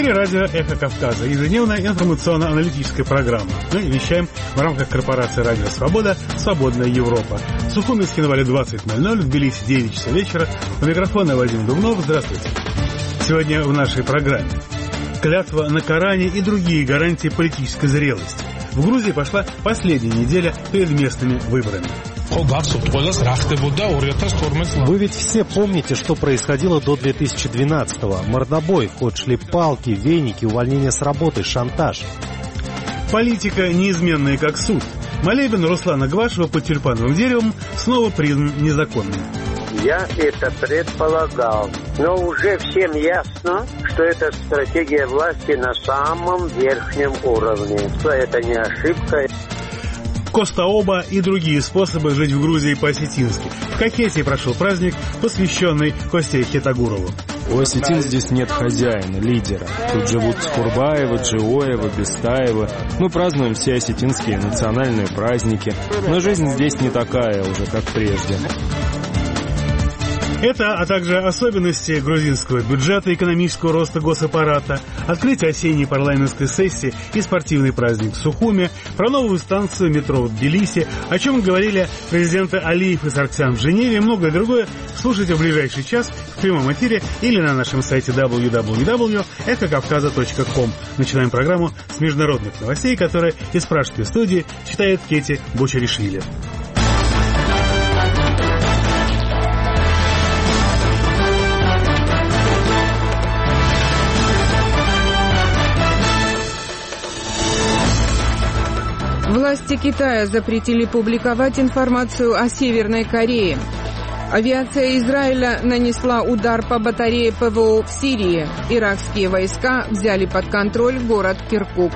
эфире радио «Эхо Кавказа», ежедневная информационно-аналитическая программа. Мы вещаем в рамках корпорации «Радио Свобода» «Свободная Европа». В Сухуми с Хинвали 20:00, в Тбилиси 9 часов вечера. У микрофона Вадим Дубнов. Здравствуйте. Сегодня в нашей программе клятва на Коране и другие гарантии политической зрелости. В Грузии пошла последняя неделя перед местными выборами. Вы ведь все помните, что происходило до 2012-го. Мордобой, в ход шли палки, веники, увольнение с работы, шантаж. Политика неизменная как суд. Молебен Руслана Гвашева под тюльпановым деревом снова признан незаконным. Я это предполагал, но уже всем ясно, что это стратегия власти на самом верхнем уровне. Что это не ошибка. Коста-Оба и другие способы жить в Грузии по-осетински. В Кахетии прошел праздник, посвященный Косте Хетагурову. У осетин здесь нет хозяина, лидера. Тут живут Скурбаева, Джиоева, Бестаева. Мы празднуем все осетинские национальные праздники. Но жизнь здесь не такая уже, как прежде. Это, а также особенности грузинского бюджета, экономического роста госаппарата, открытие осенней парламентской сессии и спортивный праздник в Сухуми, про новую станцию метро в Тбилиси, о чем говорили президенты Алиев и Сарксян в Женеве и многое другое, слушайте в ближайший час в прямом эфире или на нашем сайте www.эхокавказа.ком. Начинаем программу с международных новостей, которые из пражской студии читает Кети Бочаришвили. Власти Китая запретили публиковать информацию о Северной Корее. Авиация Израиля нанесла удар по батарее ПВО в Сирии. Иракские войска взяли под контроль город Киркук.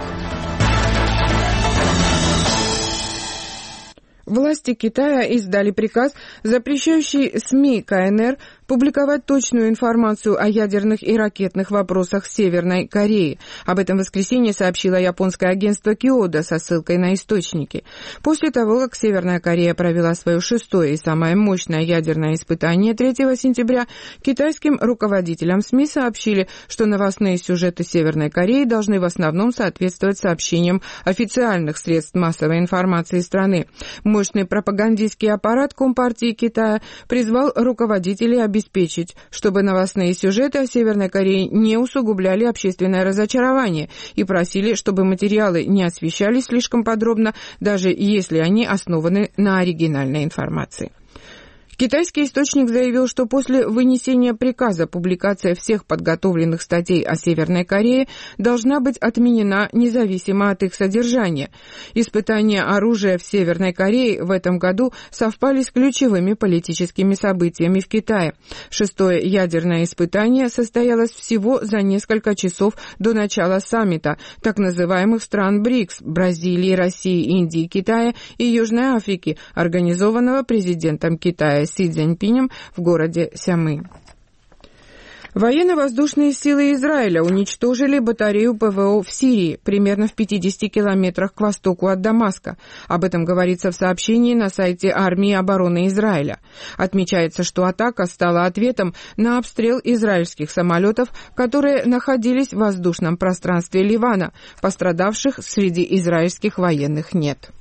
Власти Китая издали приказ, запрещающий СМИ КНР публиковать точную информацию о ядерных и ракетных вопросах Северной Кореи. Об этом в воскресенье сообщило японское агентство Киода со ссылкой на источники. После того, как Северная Корея провела свое шестое и самое мощное ядерное испытание 3 сентября, китайским руководителям СМИ сообщили, что новостные сюжеты Северной Кореи должны в основном соответствовать сообщениям официальных средств массовой информации страны. Мощный пропагандистский аппарат Компартии Китая призвал руководителей обеспечить, чтобы новостные сюжеты о Северной Корее не усугубляли общественное разочарование, и просили, чтобы материалы не освещались слишком подробно, даже если они основаны на оригинальной информации. Китайский источник заявил, что после вынесения приказа публикация всех подготовленных статей о Северной Корее должна быть отменена независимо от их содержания. Испытания оружия в Северной Корее в этом году совпали с ключевыми политическими событиями в Китае. Шестое ядерное испытание состоялось всего за несколько часов до начала саммита так называемых стран БРИКС – Бразилии, России, Индии, Китая и Южной Африки, организованного президентом Китая Си Цзиньпинем в городе Сямы. Военно-воздушные силы Израиля уничтожили батарею ПВО в Сирии, примерно в 50 километрах к востоку от Дамаска. Об этом говорится в сообщении на сайте армии обороны Израиля. Отмечается, что атака стала ответом на обстрел израильских самолетов, которые находились в воздушном пространстве Ливана. Пострадавших среди израильских военных нет.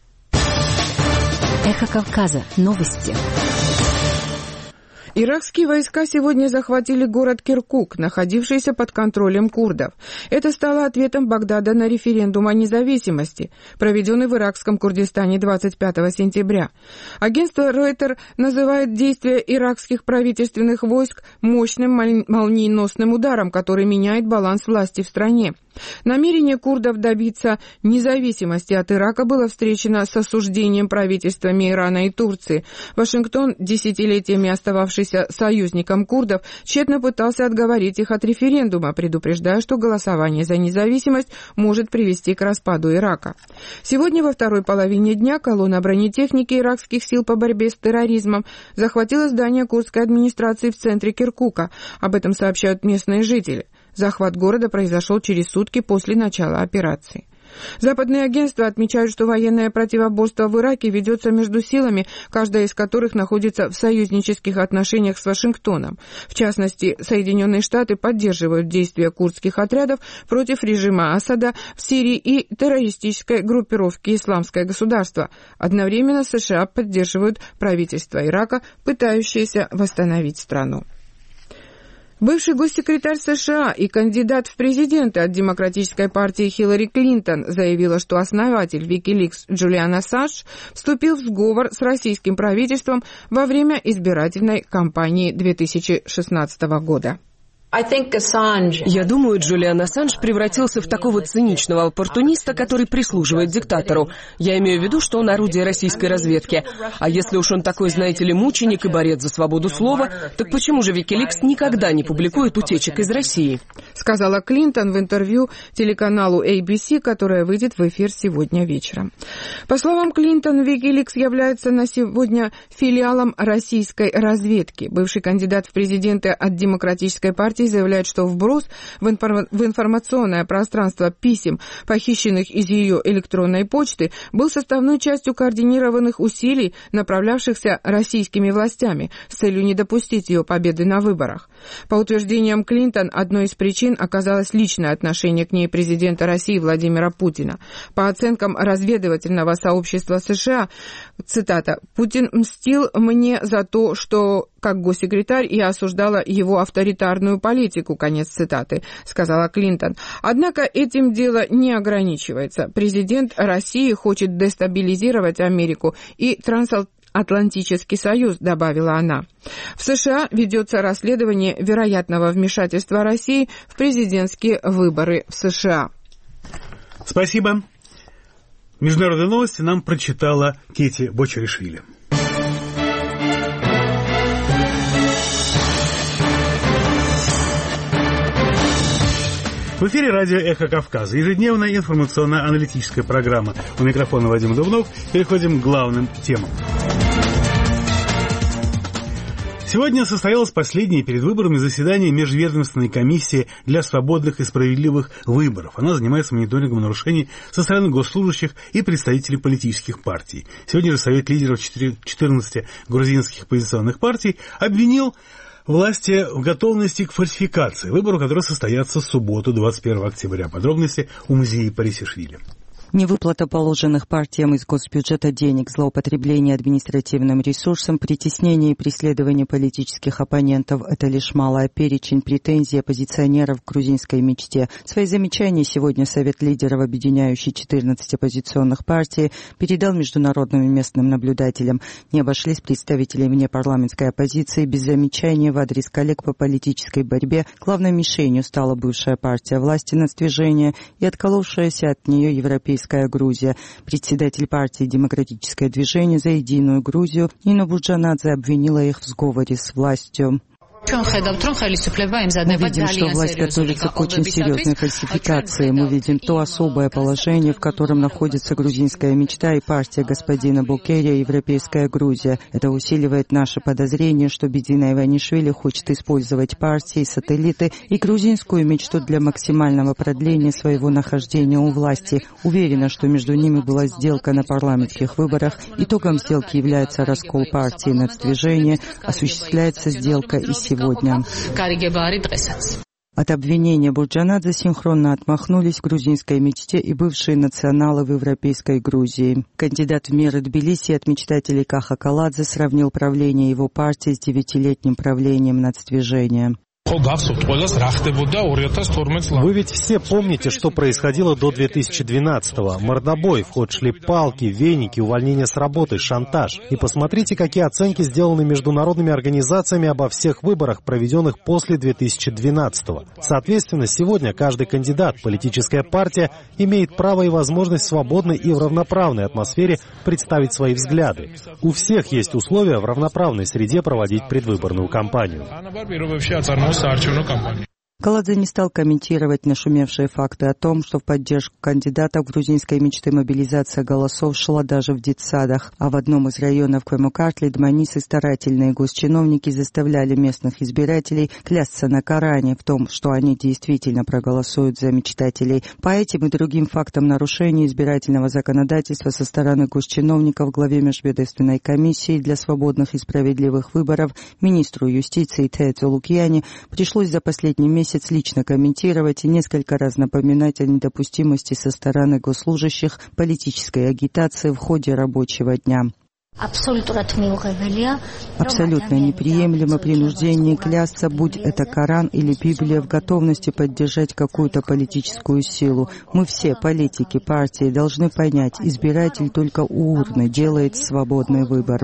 Эхо Кавказа. Новости. Иракские войска сегодня захватили город Киркук, находившийся под контролем курдов. Это стало ответом Багдада на референдум о независимости, проведенный в иракском Курдистане 25 сентября. Агентство Reuters называет действия иракских правительственных войск мощным молниеносным ударом, который меняет баланс власти в стране. Намерение курдов добиться независимости от Ирака было встречено с осуждением правительствами Ирана и Турции. Вашингтон, десятилетиями остававшийся союзником курдов, тщетно пытался отговорить их от референдума, предупреждая, что голосование за независимость может привести к распаду Ирака. Сегодня во второй половине дня колонна бронетехники иракских сил по борьбе с терроризмом захватила здание курдской администрации в центре Киркука. Об этом сообщают местные жители. Захват города произошел через сутки после начала операции. Западные агентства отмечают, что военное противоборство в Ираке ведется между силами, каждая из которых находится в союзнических отношениях с Вашингтоном. В частности, Соединенные Штаты поддерживают действия курдских отрядов против режима Асада в Сирии и террористической группировки «Исламское государство». Одновременно США поддерживают правительство Ирака, пытающееся восстановить страну. Бывший госсекретарь США и кандидат в президенты от Демократической партии Хиллари Клинтон заявила, что основатель Wikileaks Джулиан Ассанж вступил в сговор с российским правительством во время избирательной кампании 2016 года. Я думаю, Джулиан Ассанж превратился в такого циничного оппортуниста, который прислуживает диктатору. Я имею в виду, что он орудие российской разведки. А если уж он такой, знаете ли, мученик и борец за свободу слова, так почему же Wikileaks никогда не публикует утечек из России? Сказала Клинтон в интервью телеканалу ABC, которое выйдет в эфир сегодня вечером. По словам Клинтон, Wikileaks является на сегодня филиалом российской разведки. Бывший кандидат в президенты от Демократической партии заявляет, что вброс в информационное пространство писем, похищенных из ее электронной почты, был составной частью координированных усилий, направлявшихся российскими властями с целью не допустить ее победы на выборах. По утверждениям Клинтон, одной из причин оказалось личное отношение к ней президента России Владимира Путина. По оценкам разведывательного сообщества США, цитата, «Путин мстил мне за то, что как госсекретарь я осуждала его авторитарную политику», конец цитаты, сказала Клинтон. Однако этим дело не ограничивается. Президент России хочет дестабилизировать Америку и Трансатлантический союз, добавила она. В США ведется расследование вероятного вмешательства России в президентские выборы в США. Спасибо. Международные новости нам прочитала Кети Бочаришвили. В эфире радио «Эхо Кавказа». Ежедневная информационно-аналитическая программа. У микрофона Вадим Дубнов. Переходим к главным темам. Сегодня состоялось последнее перед выборами заседание Межведомственной комиссии для свободных и справедливых выборов. Она занимается мониторингом нарушений со стороны госслужащих и представителей политических партий. Сегодня же Совет лидеров 14 грузинских оппозиционных партий обвинил власти в готовности к фальсификации выборов, которые состоятся в субботу, 21 октября. Подробности у музея Парисишвили. Невыплата положенных партиям из госбюджета денег, злоупотребление административным ресурсом, притеснение и преследование политических оппонентов – это лишь малая перечень претензий оппозиционеров к грузинской мечте. Свои замечания сегодня Совет лидеров, объединяющий 14 оппозиционных партий, передал международным и местным наблюдателям. Не обошлись представители внепарламентской оппозиции без замечаний в адрес коллег по политической борьбе. Главной мишенью стала бывшая партия власти «Нацдвижение» и отколовшаяся от нее европейская Грузия. Председатель партии «Демократическое движение за единую Грузию» Нина Бурджанадзе обвинила их в сговоре с властью. Мы видим, что власть готовится к очень серьезной фальсификации. Мы видим то особое положение, в котором находится грузинская мечта и партия господина Букерия «Европейская Грузия». Это усиливает наше подозрение, что Бедина Иванишвили хочет использовать партии, сателлиты и грузинскую мечту для максимального продления своего нахождения у власти. Уверена, что между ними была сделка на парламентских выборах. Итогом сделки является раскол партии «Нацдвижение». Осуществляется сделка и сегодня. От обвинения Бурджанадзе синхронно отмахнулись в грузинской мечте и бывшие националы в европейской Грузии. Кандидат в мэр Тбилиси от мечтателей Каха Каладзе сравнил правление его партии с 9-летним правлением Нацдвижения. Вы ведь все помните, что происходило до 2012-го. Мордобой, в ход шли палки, веники, увольнение с работы, шантаж. И посмотрите, какие оценки сделаны международными организациями обо всех выборах, проведенных после 2012-го. Соответственно, сегодня каждый кандидат, политическая партия, имеет право и возможность в свободной и в равноправной атмосфере представить свои взгляды. У всех есть условия в равноправной среде проводить предвыборную кампанию. Каладзе не стал комментировать нашумевшие факты о том, что в поддержку кандидатов грузинской мечты мобилизация голосов шла даже в детсадах, а в одном из районов Квемукартли Дманис и старательные госчиновники заставляли местных избирателей клясться на Коране в том, что они действительно проголосуют за мечтателей. По этим и другим фактам нарушения избирательного законодательства со стороны госчиновников главе Межведомственной комиссии для свободных и справедливых выборов министру юстиции Теодору Лукьяни пришлось за последний месяц лично комментировать и несколько раз напоминать о недопустимости со стороны госслужащих политической агитации в ходе рабочего дня. Абсолютно неприемлемо принуждение клясться, будь это Коран или Библия, в готовности поддержать какую-то политическую силу. Мы все, политики, партии, должны понять, избиратель только у урны делает свободный выбор.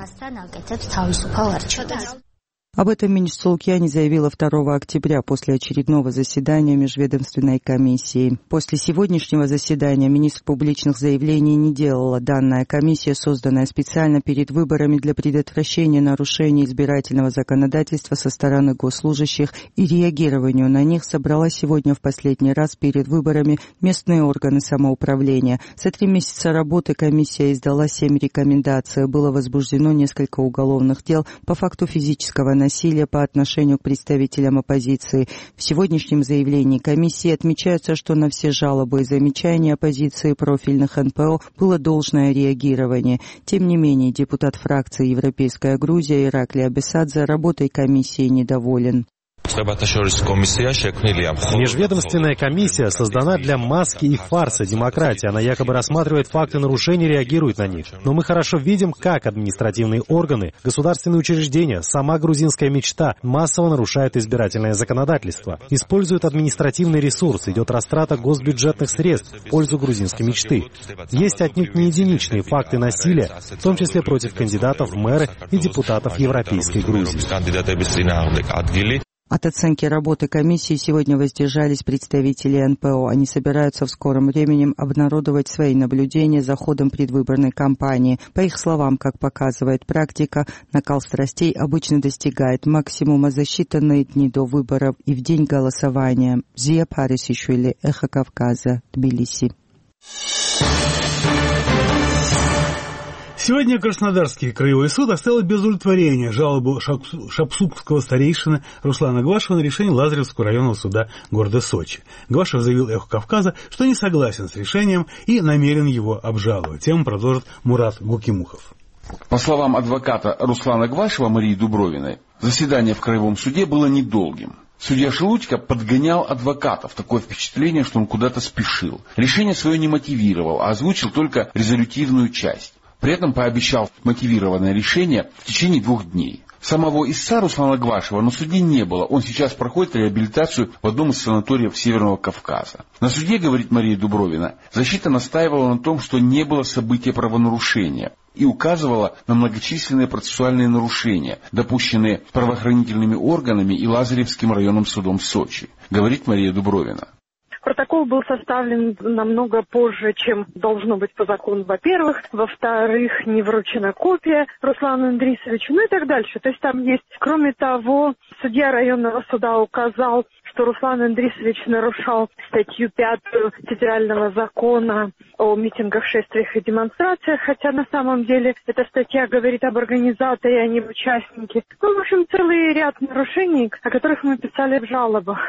Об этом министр Лукьяни заявила 2 октября после очередного заседания Межведомственной комиссии. После сегодняшнего заседания министр публичных заявлений не делала. Данная комиссия, созданная специально перед выборами для предотвращения нарушений избирательного законодательства со стороны госслужащих и реагированию на них, собрала сегодня в последний раз перед выборами местные органы самоуправления. За 3 месяца работы комиссия издала 7 рекомендаций. Было возбуждено несколько уголовных дел по факту физического насилия по отношению к представителям оппозиции. В сегодняшнем заявлении комиссии отмечается, что на все жалобы и замечания оппозиции профильных НПО было должное реагирование. Тем не менее, депутат фракции «Европейская Грузия» Ираклий Абесадзе работой комиссии недоволен. Межведомственная комиссия создана для маски и фарса демократии. Она якобы рассматривает факты нарушений и реагирует на них. Но мы хорошо видим, как административные органы, государственные учреждения, сама грузинская мечта массово нарушают избирательное законодательство. Используют административный ресурс, идет растрата госбюджетных средств в пользу грузинской мечты. Есть отнюдь не единичные факты насилия, в том числе против кандидатов в мэры и депутатов Европейской Грузии. От оценки работы комиссии сегодня воздержались представители НПО. Они собираются в скором времени обнародовать свои наблюдения за ходом предвыборной кампании. По их словам, как показывает практика, накал страстей обычно достигает максимума за считанные дни до выборов и в день голосования. Зия Парисишвили, Эхо Кавказа, Тбилиси. Сегодня Краснодарский краевой суд оставил без удовлетворения жалобу шапсутского старейшины Руслана Гвашева на решение Лазаревского районного суда города Сочи. Гвашев заявил «Эхо Кавказа», что не согласен с решением и намерен его обжаловать. Тему продолжит Мурат Гукимухов. По словам адвоката Руслана Гвашева Марии Дубровиной, заседание в краевом суде было недолгим. Судья Шелудько подгонял адвокатов. Такое впечатление, что он куда-то спешил. Решение свое не мотивировал, а озвучил только резолютивную часть. При этом пообещал мотивированное решение в течение 2 дней. Самого истца Руслана Гвашева на суде не было. Он сейчас проходит реабилитацию в одном из санаториев Северного Кавказа. На суде, говорит Мария Дубровина, защита настаивала на том, что не было события правонарушения и указывала на многочисленные процессуальные нарушения, допущенные правоохранительными органами и Лазаревским районным судом в Сочи, говорит Мария Дубровина. Протокол был составлен намного позже, чем должно быть по закону, во-первых. Во-вторых, не вручена копия Руслану Индрисовичу, ну и так дальше. То есть там есть, кроме того, судья районного суда указал, что Руслан Индрисович нарушал статью 5 федерального закона о митингах, шествиях и демонстрациях, хотя на самом деле эта статья говорит об организаторе, а не об участнике. Ну, в общем, целый ряд нарушений, о которых мы писали в жалобах.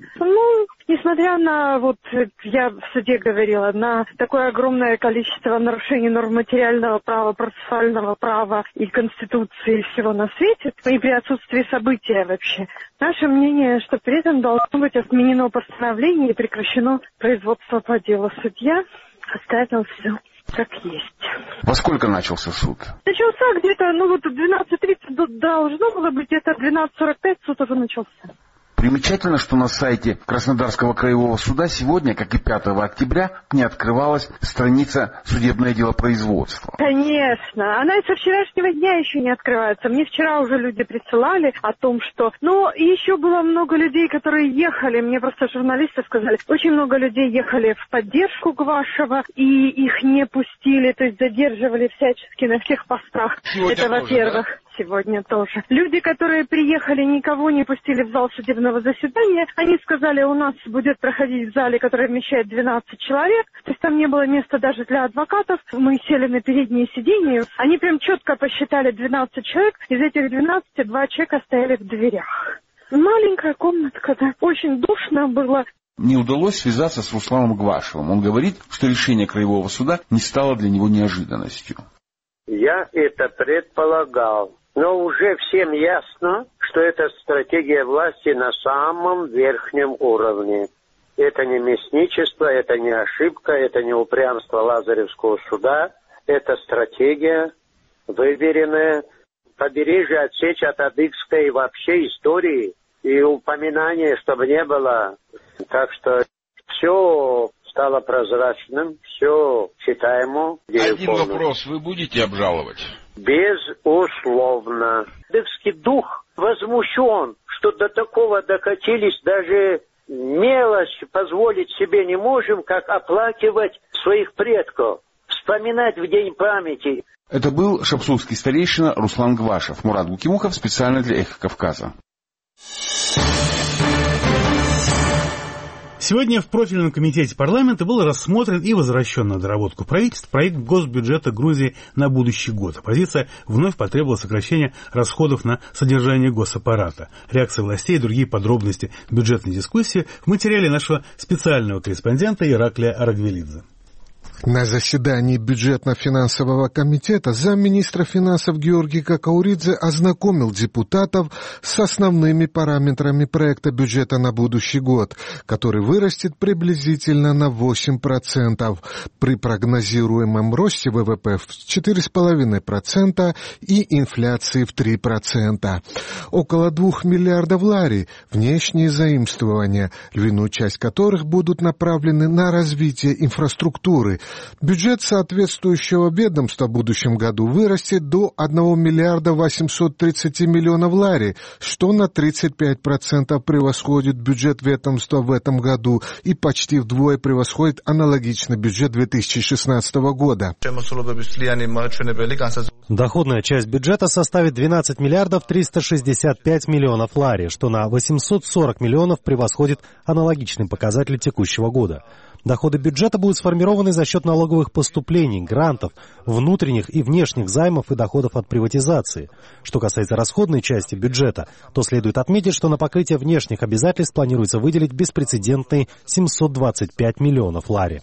Ну, несмотря на, вот я в суде говорила, на такое огромное количество нарушений норм материального права, процессуального права и Конституции, и всего на свете, и при отсутствии события вообще, наше мнение, что при этом должно быть отменено постановление и прекращено производство по делу. Судья оставил все как есть. Во сколько начался суд? Начался где-то, в 12:30 должно было быть, где-то в 12:45 суд уже начался. Примечательно, что на сайте Краснодарского краевого суда сегодня, как и 5 октября, не открывалась страница «Судебное дело производства». Конечно. Она и со вчерашнего дня еще не открывается. Мне вчера уже люди присылали о том, что... еще было много людей, которые ехали. Мне просто журналисты сказали, очень много людей ехали в поддержку Гвашева, и их не пустили, то есть задерживали всячески на всех постах. Сегодня это, во-первых. сегодня тоже. Люди, которые приехали, никого не пустили в зал судебного заседания. Они сказали, у нас будет проходить в зале, который вмещает 12 человек. То есть там не было места даже для адвокатов. Мы сели на передние сиденья. Они прям четко посчитали 12 человек. Из этих 12 2 человека стояли в дверях. Маленькая комнатка, да. Очень душно было. Не удалось связаться с Русланом Гвашевым. Он говорит, что решение Краевого суда не стало для него неожиданностью. Я это предполагал. Но уже всем ясно, что это стратегия власти на самом верхнем уровне. Это не мясничество, это не ошибка, это не упрямство Лазаревского суда. Это стратегия, выверенная. Побережье отсечь от адыгской вообще истории и упоминания, чтобы не было. Так что все стало прозрачным, все читаемо. Один вопрос. Вы будете обжаловать? Безусловно. Адыгский дух возмущен, что до такого докатились, даже мелочь позволить себе не можем, как оплакивать своих предков, вспоминать в день памяти. Это был шапсутский старейшина Руслан Гвашев. Мурат Гукимухов специально для «Эхо Кавказа». Сегодня в профильном комитете парламента был рассмотрен и возвращен на доработку правительства проект госбюджета Грузии на будущий год. Оппозиция вновь потребовала сокращения расходов на содержание госаппарата. Реакция властей и другие подробности бюджетной дискуссии в материале нашего специального корреспондента Ираклия Арагвелидзе. На заседании бюджетно-финансового комитета замминистра финансов Георгий Какауридзе ознакомил депутатов с основными параметрами проекта бюджета на будущий год, который вырастет приблизительно на 8% при прогнозируемом росте ВВП в 4,5% и инфляции в 3%. Около 2 миллиардов лари внешние заимствования, львиную часть которых будут направлены на развитие инфраструктуры. Бюджет соответствующего ведомства в будущем году вырастет до 1 миллиарда 830 миллионов лари, что на 35% превосходит бюджет ведомства в этом году и почти вдвое превосходит аналогичный бюджет 2016 года. Доходная часть бюджета составит 12 миллиардов 365 миллионов лари, что на 840 миллионов превосходит аналогичный показатель текущего года. Доходы бюджета будут сформированы за счет налоговых поступлений, грантов, внутренних и внешних займов и доходов от приватизации. Что касается расходной части бюджета, то следует отметить, что на покрытие внешних обязательств планируется выделить беспрецедентные 725 миллионов лари.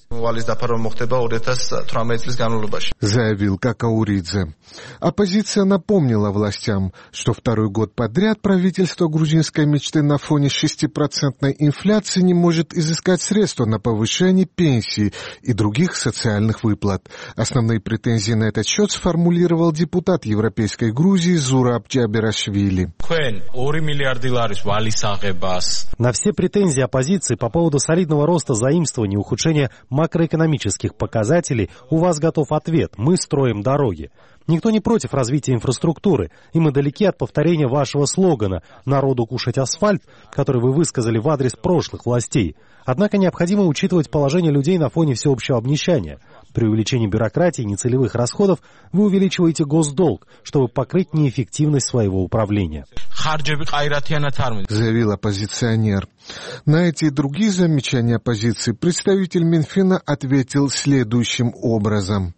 Заявил Какауридзе. Оппозиция напомнила властям, что второй год подряд правительство грузинской мечты на фоне 6% инфляции не может изыскать средства на повышение пенсий и других социальных выплат. Основные претензии на этот счет сформулировал депутат Европейской Грузии Зураб Джаберашвили. На все претензии оппозиции по поводу солидного роста заимствований и ухудшения макроэкономических показателей у вас готов ответ. Мы строим дороги. Никто не против развития инфраструктуры, и мы далеки от повторения вашего слогана «Народу кушать асфальт», который вы высказали в адрес прошлых властей. Однако необходимо учитывать положение людей на фоне всеобщего обнищания. При увеличении бюрократии и нецелевых расходов вы увеличиваете госдолг, чтобы покрыть неэффективность своего управления. Заявил оппозиционер. На эти и другие замечания оппозиции представитель Минфина ответил следующим образом.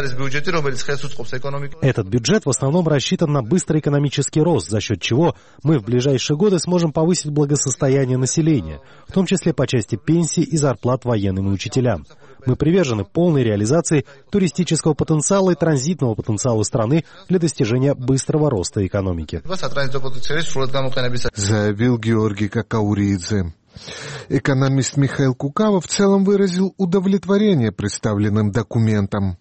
Этот бюджет в основном рассчитан на быстрый экономический рост, за счет чего мы в ближайшие годы сможем повысить благосостояние населения, в том числе по части пенсий и зарплат военным и учителям. Мы привержены полной реализации туристического потенциала и транзитного потенциала страны для достижения быстрого роста экономики. Заявил Георгий Какауридзе. Экономист Михаил Кукава в целом выразил удовлетворение представленным документом.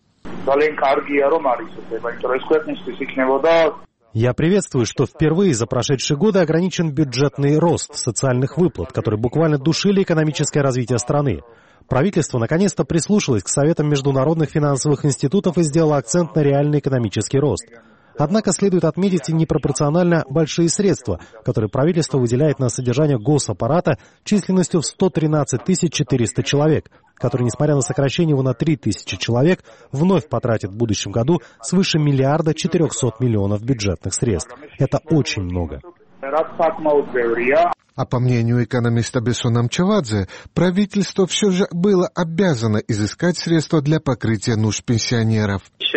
Я приветствую, что впервые за прошедшие годы ограничен бюджетный рост социальных выплат, которые буквально душили экономическое развитие страны. Правительство наконец-то прислушалось к советам международных финансовых институтов и сделало акцент на реальный экономический рост. Однако следует отметить и непропорционально большие средства, которые правительство выделяет на содержание госаппарата численностью в 113 400 человек, который, несмотря на сокращение его на 3000 человек, вновь потратит в будущем году свыше 1 400 000 000 бюджетных средств. Это очень много. А по мнению экономиста Бессона Мчавадзе, правительство все же было обязано изыскать средства для покрытия нужд пенсионеров.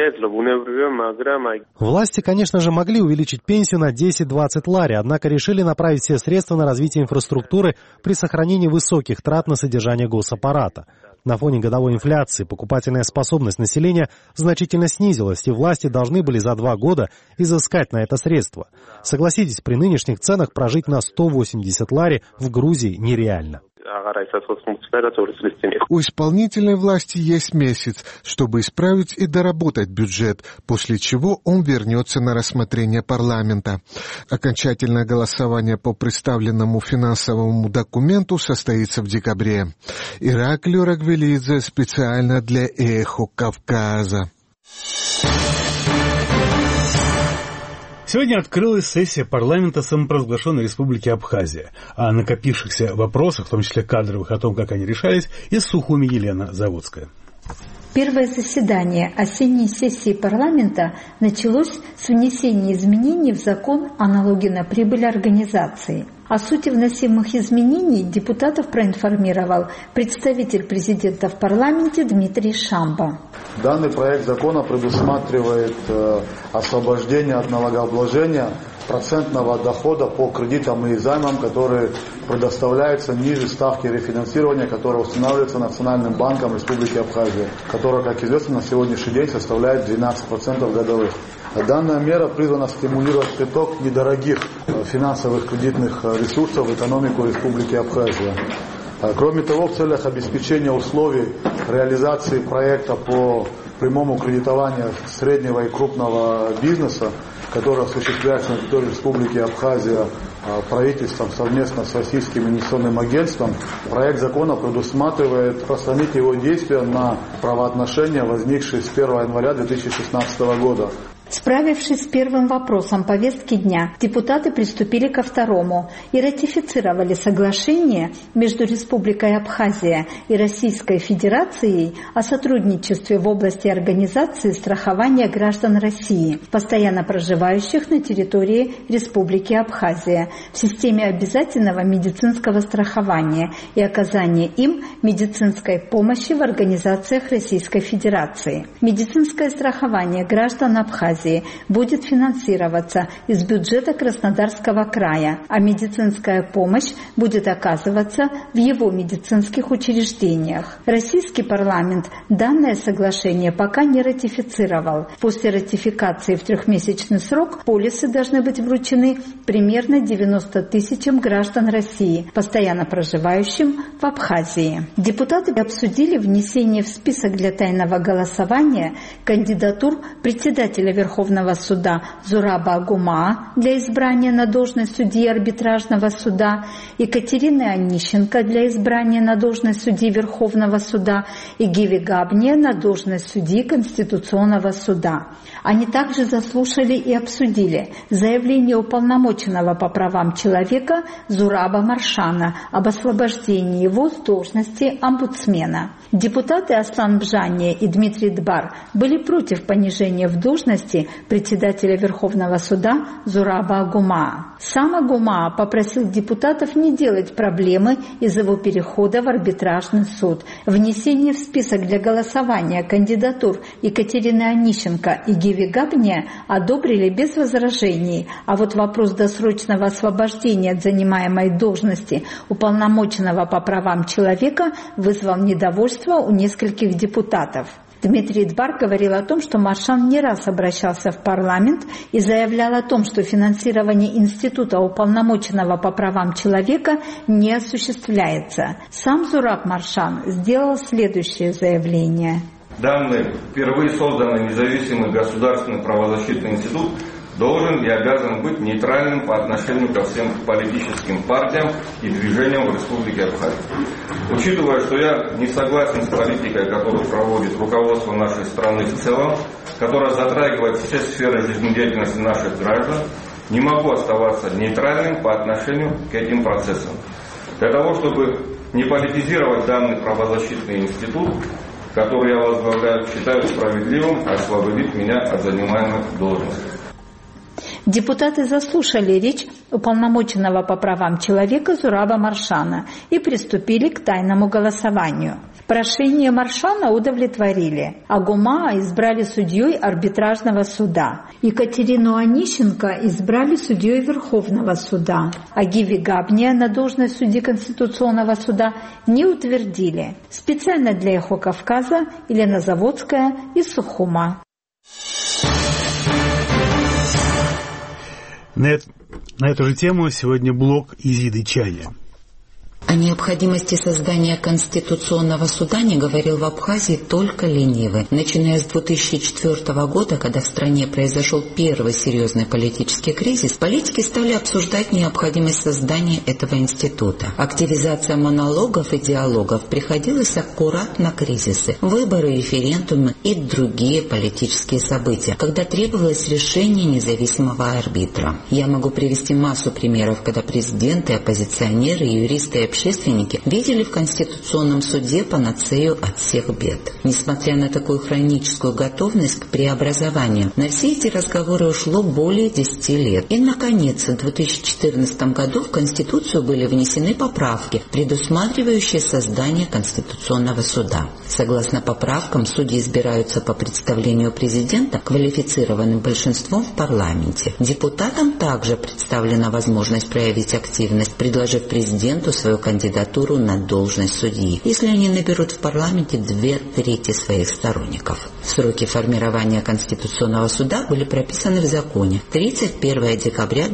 Власти, конечно же, могли увеличить пенсию на 10-20 лари, однако решили направить все средства на развитие инфраструктуры при сохранении высоких трат на содержание госаппарата. На фоне годовой инфляции покупательная способность населения значительно снизилась, и власти должны были за 2 года изыскать на это средства. Согласитесь, при нынешних ценах прожить на 180 лари в Грузии нереально. У исполнительной власти есть месяц, чтобы исправить и доработать бюджет, после чего он вернется на рассмотрение парламента. Окончательное голосование по представленному финансовому документу состоится в декабре. Ираклий Рагвелидзе специально для «Эхо Кавказа». Сегодня открылась сессия парламента самопровозглашенной Республики Абхазия. О накопившихся вопросах, в том числе кадровых, о том, как они решались, из Сухуми Елена Заводская. Первое заседание осенней сессии парламента началось с внесения изменений в закон о налоге на прибыль организации. О сути вносимых изменений депутатов проинформировал представитель президента в парламенте Дмитрий Шамба. Данный проект закона предусматривает освобождение от налогообложения процентного дохода по кредитам и займам, которые предоставляются ниже ставки рефинансирования, которая устанавливается Национальным банком Республики Абхазия, которая, как известно, на сегодняшний день составляет 12% годовых. Данная мера призвана стимулировать приток недорогих финансовых кредитных ресурсов в экономику Республики Абхазия. Кроме того, в целях обеспечения условий реализации проекта по прямому кредитованию среднего и крупного бизнеса, который осуществляется на территории Республики Абхазия правительством совместно с Российским инвестиционным агентством, проект закона предусматривает распространить его действия на правоотношения, возникшие с 1 января 2016 года. Справившись с первым вопросом повестки дня, депутаты приступили ко второму и ратифицировали соглашение между Республикой Абхазия и Российской Федерацией о сотрудничестве в области организации страхования граждан России, постоянно проживающих на территории Республики Абхазия, в системе обязательного медицинского страхования и оказания им медицинской помощи в организациях Российской Федерации. Медицинское страхование граждан Абхазии будет финансироваться из бюджета Краснодарского края, а медицинская помощь будет оказываться в его медицинских учреждениях. Российский парламент данное соглашение пока не ратифицировал. После ратификации в 3-месячный срок полисы должны быть вручены примерно 90 тысячам граждан России, постоянно проживающим в Абхазии. Депутаты обсудили внесение в список для тайного голосования кандидатур председателя Верховного суда Зураба Агумаа для избрания на должность судьи арбитражного суда, Екатерины Онищенко для избрания на должность судьи Верховного суда и Гиви Габния на должность судьи Конституционного суда. Они также заслушали и обсудили заявление уполномоченного по правам человека Зураба Маршана об освобождении его с должности омбудсмена. Депутаты Аслан Бжания и Дмитрий Дбар были против понижения в должности председателя Верховного суда Зураба Агумаа. Сам Агумаа попросил депутатов не делать проблемы из его перехода в арбитражный суд. Внесение в список для голосования кандидатур Екатерины Онищенко и Гиви Габния одобрили без возражений, а вот вопрос досрочного освобождения от занимаемой должности уполномоченного по правам человека вызвал недовольство у нескольких депутатов. Дмитрий Дбар говорил о том, что Маршан не раз обращался в парламент и заявлял о том, что финансирование Института уполномоченного по правам человека не осуществляется. Сам Зураб Маршан сделал следующее заявление. Данный впервые созданный независимый государственный правозащитный институт должен и обязан быть нейтральным по отношению ко всем политическим партиям и движениям в Республике Абхазия. Учитывая, что я не согласен с политикой, которую проводит руководство нашей страны в целом, которая затрагивает все сферы жизнедеятельности наших граждан, не могу оставаться нейтральным по отношению к этим процессам. Для того, чтобы не политизировать данный правозащитный институт, который я возглавляю, считаю справедливым освободить меня от занимаемой должности. Депутаты заслушали речь уполномоченного по правам человека Зураба Маршана и приступили к тайному голосованию. Прошение Маршана удовлетворили, а Гумаа избрали судьей арбитражного суда. Екатерину Онищенко избрали судьей Верховного суда, а Гиви Габния на должность судьи Конституционного суда не утвердили. Специально для «Эхо Кавказа» Елена Заводская из Сухума. На эту же тему сегодня блог Изиды Чаня. О необходимости создания Конституционного суда не говорил в Абхазии только ленивый. Начиная с 2004 года, когда в стране произошел первый серьезный политический кризис, политики стали обсуждать необходимость создания этого института. Активизация монологов и диалогов приходилась аккурат на кризисы, выборы, референдумы и другие политические события, когда требовалось решение независимого арбитра. Я могу привести массу примеров, когда президенты, оппозиционеры, юристы и общественники видели в Конституционном суде панацею от всех бед. Несмотря на такую хроническую готовность к преобразованию, на все эти разговоры ушло более 10 лет. И, наконец, в 2014 году в Конституцию были внесены поправки, предусматривающие создание Конституционного суда. Согласно поправкам, судьи избираются по представлению президента квалифицированным большинством в парламенте. Депутатам также представлена возможность проявить активность, предложив президенту свою кандидатуру на должность судьи, если они наберут в парламенте 2/3 своих сторонников. Сроки формирования Конституционного суда были прописаны в законе 31 декабря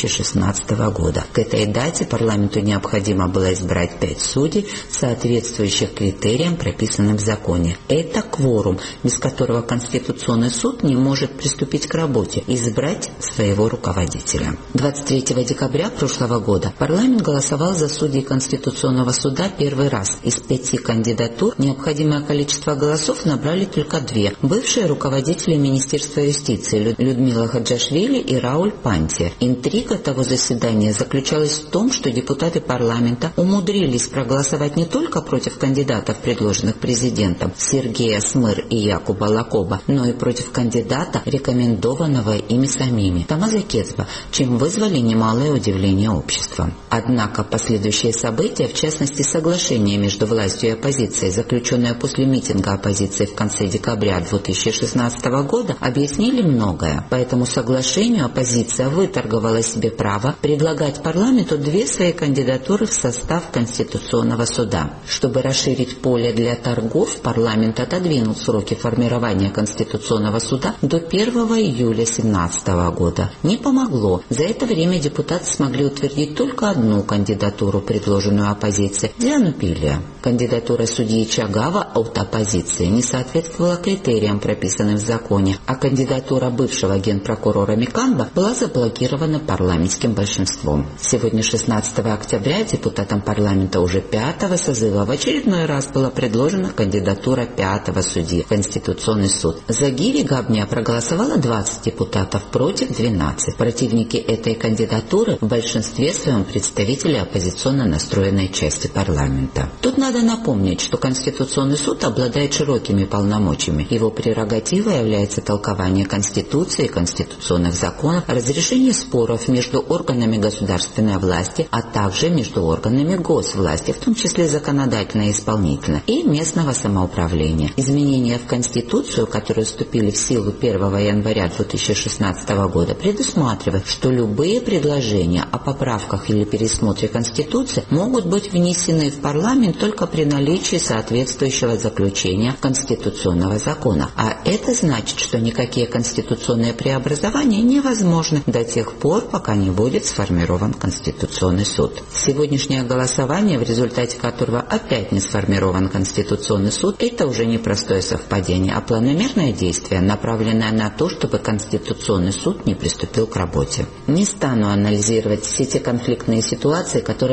2016 года. К этой дате парламенту необходимо было избрать 5 судей, соответствующих критериям, прописанным в законе. Это кворум, без которого Конституционный суд не может приступить к работе и избрать своего руководителя. 23 декабря прошлого года парламент голосовал за судей Конституционного суда первый раз. Из 5 кандидатур необходимое количество голосов набрали только 2. Бывшие руководители Министерства юстиции Людмила Хаджашвили и Рауль Пантия. Интрига того заседания заключалась в том, что депутаты парламента умудрились проголосовать не только против кандидатов, предложенных президентом Сергея Смыр и Якуба Лакоба, но и против кандидата, рекомендованного ими самими, Тамаза Кецба, чем вызвали немалое удивление общества. Однако последующие события, в частности соглашение между властью и оппозицией, заключенное после митинга оппозиции в конце декабря 2016 года, объяснили многое. По этому соглашению оппозиция выторговала себе право предлагать парламенту 2 свои кандидатуры в состав Конституционного суда. Чтобы расширить поле для торгов, парламент отодвинул сроки формирования Конституционного суда до 1 июля 2017 года. Не помогло. За это время депутаты смогли утвердить только одну кандидатуру, предложенную оппозицией, Диану Пилия. Кандидатура судьи Чагава от оппозиции не соответствовала критериям, прописанным в законе, а кандидатура бывшего генпрокурора Миканба была заблокирована парламентским большинством. Сегодня, 16 октября, депутатам парламента уже 5-го созыва в очередной раз была предложена кандидатура 5-го судьи в Конституционный суд. За Гиви Габния проголосовало 20 депутатов, против 12. Противники этой кандидатуры в большинстве своем представители оппозиционно настроенной части парламента. Тут надо напомнить, что Конституционный суд обладает широкими полномочиями. Его прерогативой является толкование Конституции и конституционных законов, разрешение споров между органами государственной власти, а также между органами госвласти, в том числе законодательной и исполнительной, и местного самоуправления. Изменения в Конституцию, которые вступили в силу 1 января 2016 года, предусматривают, что любые предложения о поправках или пересмотре Конституции могут быть внесены в парламент только при наличии соответствующего заключения конституционного закона. А это значит, что никакие конституционные преобразования невозможны до тех пор, пока не будет сформирован Конституционный суд. Сегодняшнее голосование, в результате которого опять не сформирован Конституционный суд, это уже не простое совпадение, а планомерное действие, направленное на то, чтобы Конституционный суд не приступил к работе. Не стану анализировать все те конфликтные ситуации, которые возникают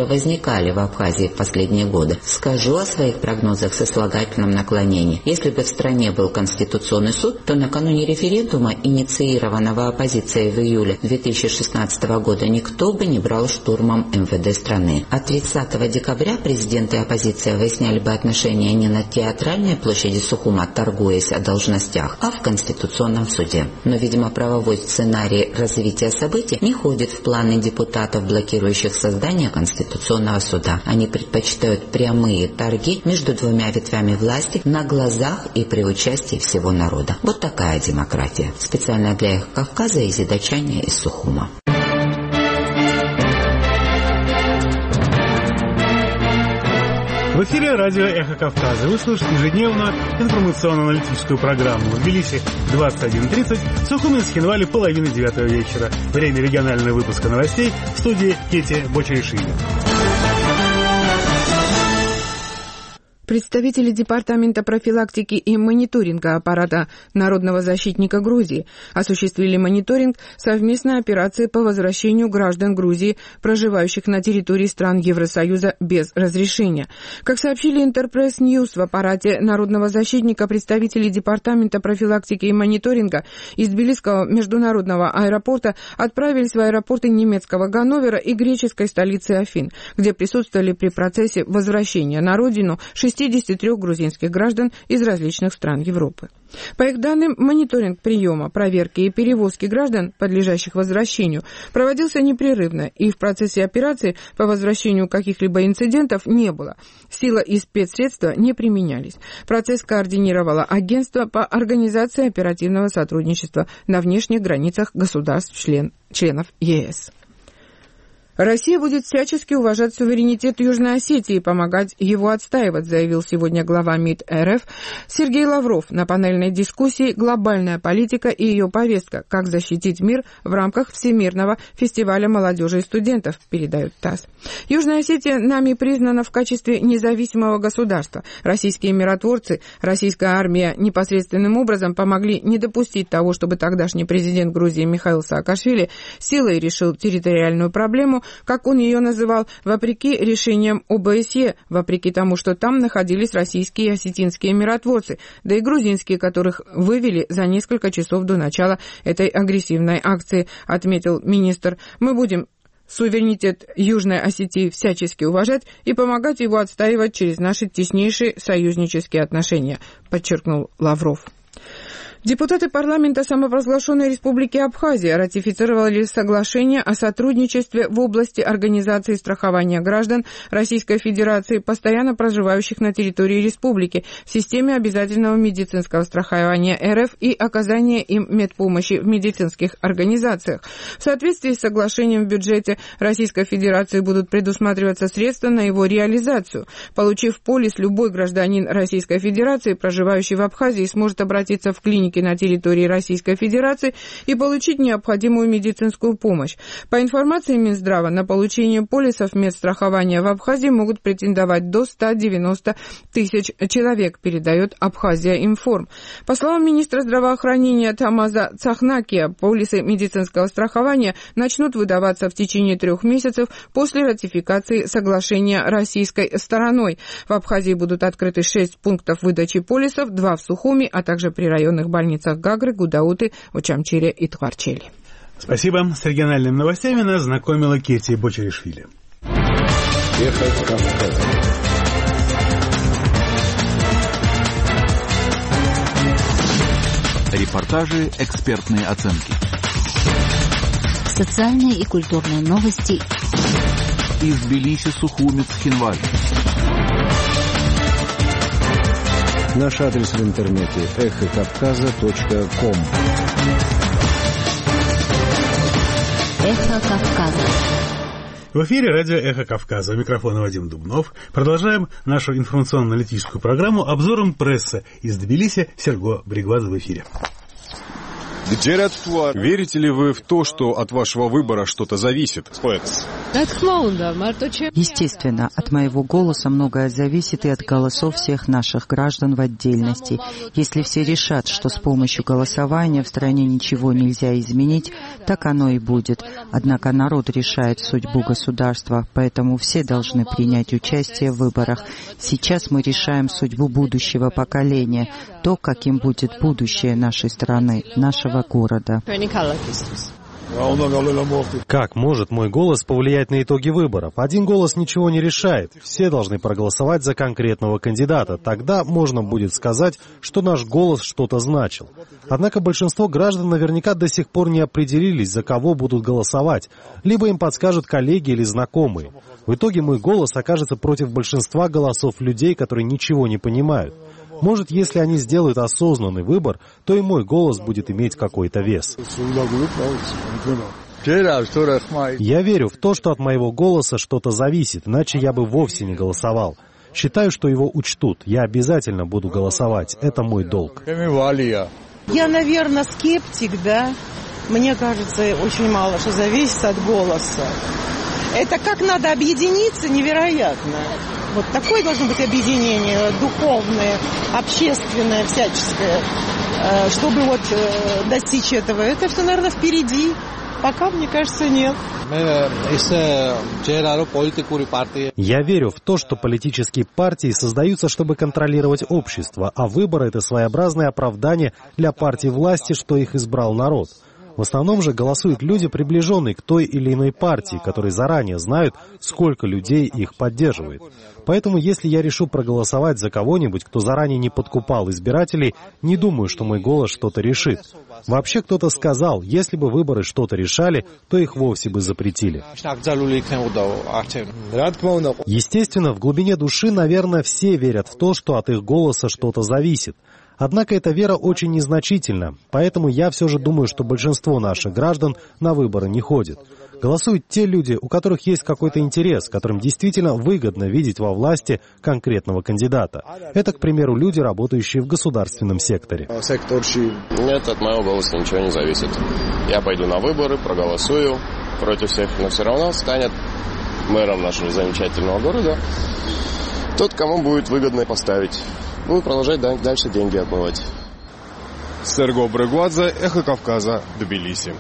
возникали в Абхазии в последние годы. Скажу о своих прогнозах со сослагательном наклонении. Если бы в стране был Конституционный суд, то накануне референдума, инициированного оппозицией в июле 2016 года, никто бы не брал штурмом МВД страны. А 30 декабря президент и оппозиция выясняли бы отношения не на театральной площади Сухума, торгуясь о должностях, а в Конституционном суде. Но, видимо, правовой сценарий развития событий не входит в планы депутатов, блокирующих создание Конституционного суда. Они предпочитают прямые торги между двумя ветвями власти на глазах и при участии всего народа. Вот такая демократия. Специально для Эхо Кавказа и Зидачане из Сухума. В эфире радио «Эхо Кавказа». Вы слушаете ежедневную информационно-аналитическую программу. В Тбилиси 21:30, в Сухуме, Схинвале 8:30 вечера. Время регионального выпуска новостей в студии Кети Бочаришвили. Представители Департамента профилактики и мониторинга аппарата Народного защитника Грузии осуществили мониторинг совместной операции по возвращению граждан Грузии, проживающих на территории стран Евросоюза без разрешения. Как сообщили Интерпресс Ньюс, в аппарате Народного защитника представители Департамента профилактики и мониторинга из Тбилисского международного аэропорта отправились в аэропорты немецкого Ганновера и греческой столицы Афин, где присутствовали при процессе возвращения на родину 63 грузинских граждан из различных стран Европы. По их данным, мониторинг приема, проверки и перевозки граждан, подлежащих возвращению, проводился непрерывно, и в процессе операции по возвращению каких-либо инцидентов не было. Сила и спецсредства не применялись. Процесс координировало Агентство по организации оперативного сотрудничества на внешних границах государств-членов ЕС. Россия будет всячески уважать суверенитет Южной Осетии и помогать его отстаивать, заявил сегодня глава МИД РФ Сергей Лавров на панельной дискуссии «Глобальная политика и ее повестка. Как защитить мир в рамках Всемирного фестиваля молодежи и студентов», передает ТАСС. Южная Осетия нами признана в качестве независимого государства. Российские миротворцы, российская армия непосредственным образом помогли не допустить того, чтобы тогдашний президент Грузии Михаил Саакашвили силой решил территориальную проблему, как он ее называл, вопреки решениям ОБСЕ, вопреки тому, что там находились российские и осетинские миротворцы, да и грузинские, которых вывели за несколько часов до начала этой агрессивной акции, отметил министр. Мы будем суверенитет Южной Осетии всячески уважать и помогать его отстаивать через наши теснейшие союзнические отношения, подчеркнул Лавров. Депутаты парламента самопровозглашенной Республики Абхазия ратифицировали соглашение о сотрудничестве в области организации страхования граждан Российской Федерации, постоянно проживающих на территории республики, в системе обязательного медицинского страхования РФ и оказания им медпомощи в медицинских организациях. В соответствии с соглашением в бюджете Российской Федерации будут предусматриваться средства на его реализацию. Получив полис, любой гражданин Российской Федерации, проживающий в Абхазии, сможет обратиться в клинику на территории Российской Федерации и получить необходимую медицинскую помощь. По информации Минздрава, на получение полисов медстрахования в Абхазии могут претендовать до 190 тысяч человек, передает Абхазия Информ. По словам министра здравоохранения Тамаза Цахнакия, полисы медицинского страхования начнут выдаваться в течение 3 месяцев после ратификации соглашения российской стороной. В Абхазии будут открыты 6 пунктов выдачи полисов, 2 в Сухуми, а также при районных больницах Гагры, Гудауты, Очамчире и Тхварчели. Спасибо. С региональными новостями нас знакомила Кети Бочаришвили. Эхо Кавказа. Репортажи, экспертные оценки. Социальные и культурные новости. Из Тбилиси, Сухуми, Цхинвали. Наш адрес в интернете эхокавказа.ком. Эхо Кавказа. В эфире радио «Эхо Кавказа». У микрофона Вадим Дубнов. Продолжаем нашу информационно-аналитическую программу обзором прессы из Тбилиси. Серго Бригваза в эфире. Верите ли вы в то, что от вашего выбора что-то зависит? Естественно, от моего голоса многое зависит и от голосов всех наших граждан в отдельности. Если все решат, что с помощью голосования в стране ничего нельзя изменить, так оно и будет. Однако народ решает судьбу государства, поэтому все должны принять участие в выборах. Сейчас мы решаем судьбу будущего поколения, то, каким будет будущее нашей страны, нашего города. Как может мой голос повлиять на итоги выборов? Один голос ничего не решает. Все должны проголосовать за конкретного кандидата. Тогда можно будет сказать, что наш голос что-то значил. Однако большинство граждан наверняка до сих пор не определились, за кого будут голосовать. Либо им подскажут коллеги или знакомые. В итоге мой голос окажется против большинства голосов людей, которые ничего не понимают. Может, если они сделают осознанный выбор, то и мой голос будет иметь какой-то вес. Я верю в то, что от моего голоса что-то зависит, иначе я бы вовсе не голосовал. Считаю, что его учтут. Я обязательно буду голосовать. Это мой долг. Я, наверное, скептик, да? Мне кажется, очень мало что зависит от голоса. Это как надо объединиться, невероятно. Вот такое должно быть объединение духовное, общественное, всяческое, чтобы вот достичь этого. Это все, наверное, впереди. Пока, мне кажется, нет. Я верю в то, что политические партии создаются, чтобы контролировать общество, а выборы — это своеобразное оправдание для партий власти, что их избрал народ. В основном же голосуют люди, приближенные к той или иной партии, которые заранее знают, сколько людей их поддерживает. Поэтому, если я решу проголосовать за кого-нибудь, кто заранее не подкупал избирателей, не думаю, что мой голос что-то решит. Вообще кто-то сказал, если бы выборы что-то решали, то их вовсе бы запретили. Естественно, в глубине души, наверное, все верят в то, что от их голоса что-то зависит. Однако эта вера очень незначительна, поэтому я все же думаю, что большинство наших граждан на выборы не ходит. Голосуют те люди, у которых есть какой-то интерес, которым действительно выгодно видеть во власти конкретного кандидата. Это, к примеру, люди, работающие в государственном секторе. Нет, от моего голоса ничего не зависит. Я пойду на выборы, проголосую против всех, но все равно станет мэром нашего замечательного города тот, кому будет выгодно поставить. Буду продолжать дальше деньги отмывать. Серго Брыгвадзе, Эхо Кавказа, Тбилиси.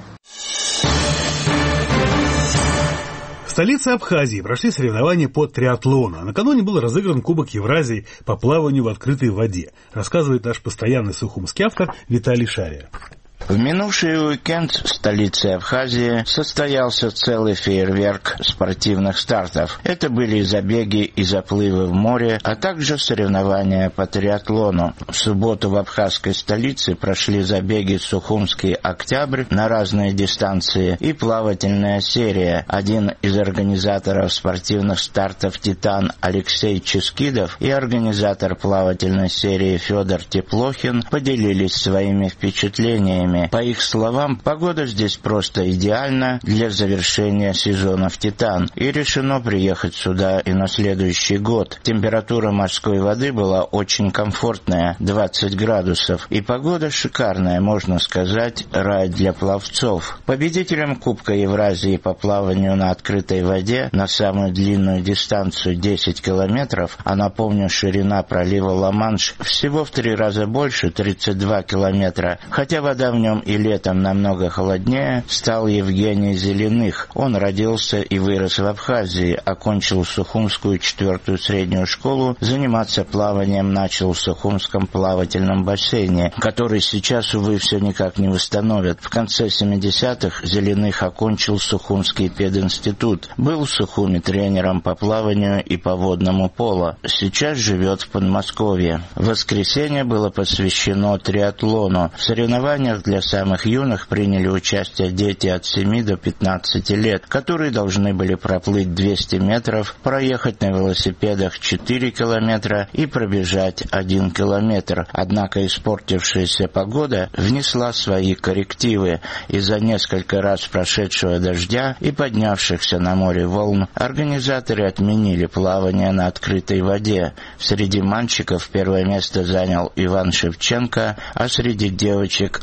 В столице Абхазии прошли соревнования по триатлону. А накануне был разыгран Кубок Евразии по плаванию в открытой воде. Рассказывает наш постоянный сухумский автор Виталий Шария. В минувший уикенд в столице Абхазии состоялся целый фейерверк спортивных стартов. Это были забеги и заплывы в море, а также соревнования по триатлону. В субботу в абхазской столице прошли забеги «Сухумский Октябрь» на разные дистанции и плавательная серия. Один из организаторов спортивных стартов «Титан» Алексей Ческидов и организатор плавательной серии Федор Теплохин поделились своими впечатлениями. По их словам, погода здесь просто идеальна для завершения сезона в «Титан», и решено приехать сюда и на следующий год. Температура морской воды была очень комфортная, 20 градусов, и погода шикарная, можно сказать, рай для пловцов. Победителем Кубка Евразии по плаванию на открытой воде на самую длинную дистанцию 10 километров, а напомню, ширина пролива Ла-Манш всего в 3 раза больше, 32 километра, хотя вода в нем и летом намного холоднее, стал Евгений Зеленых. Он родился и вырос в Абхазии, окончил Сухумскую 4-ю среднюю школу, заниматься плаванием начал в Сухумском плавательном бассейне, который сейчас, увы, все никак не восстановят. В конце 70-х Зеленых окончил Сухумский пединститут, был в Сухуме тренером по плаванию и по водному поло. Сейчас живет в Подмосковье. Воскресенье было посвящено триатлону. В соревнованиях для самых юных приняли участие дети от 7 до 15 лет, которые должны были проплыть 200 метров, проехать на велосипедах 4 километра и пробежать 1 километр. Однако испортившаяся погода внесла свои коррективы. Из-за несколько раз прошедшего дождя и поднявшихся на море волн организаторы отменили плавание на открытой воде. Среди мальчиков первое место занял Иван Шевченко, а среди девочек Алина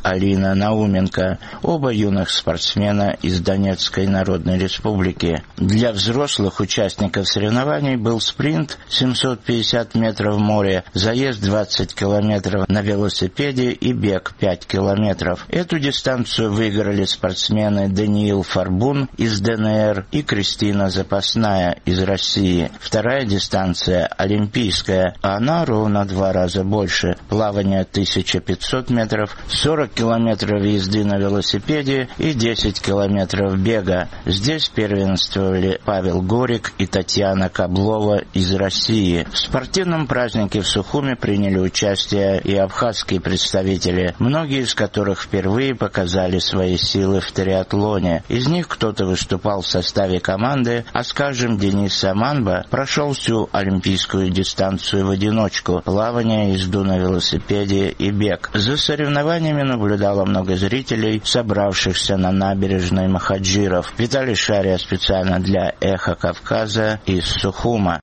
Валентина Науменко, оба юных спортсмена из Донецкой Народной Республики. Для взрослых участников соревнований был спринт 750 метров в море, заезд 20 километров на велосипеде и бег 5 километров. Эту дистанцию выиграли спортсмены Даниил Фарбун из ДНР и Кристина Запасная из России. Вторая дистанция – олимпийская, а она ровно 2 раза больше. Плавание 1500 метров, 40 километров езды на велосипеде и 10 километров бега. Здесь первенствовали Павел Горик и Татьяна Каблова из России. В спортивном празднике в Сухуми приняли участие и абхазские представители, многие из которых впервые показали свои силы в триатлоне. Из них кто-то выступал в составе команды, а, скажем, Денис Саманба прошел всю олимпийскую дистанцию в одиночку: плавание, езду на велосипеде и бег. За соревнованиями наблюдало много зрителей, собравшихся на набережной Махаджиров. Виталий Шария специально для «Эхо Кавказа» из Сухума.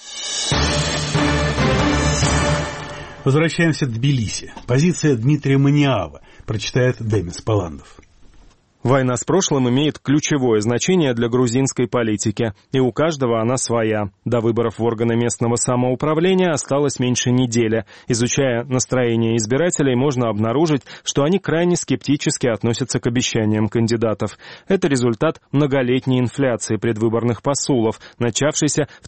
Возвращаемся в Тбилиси. Позиция Дмитрия Маниава, прочитает Демис Паландов. Война с прошлым имеет ключевое значение для грузинской политики, и у каждого она своя. До выборов в органы местного самоуправления осталось меньше недели. Изучая настроение избирателей, можно обнаружить, что они крайне скептически относятся к обещаниям кандидатов. Это результат многолетней инфляции предвыборных посулов, начавшейся в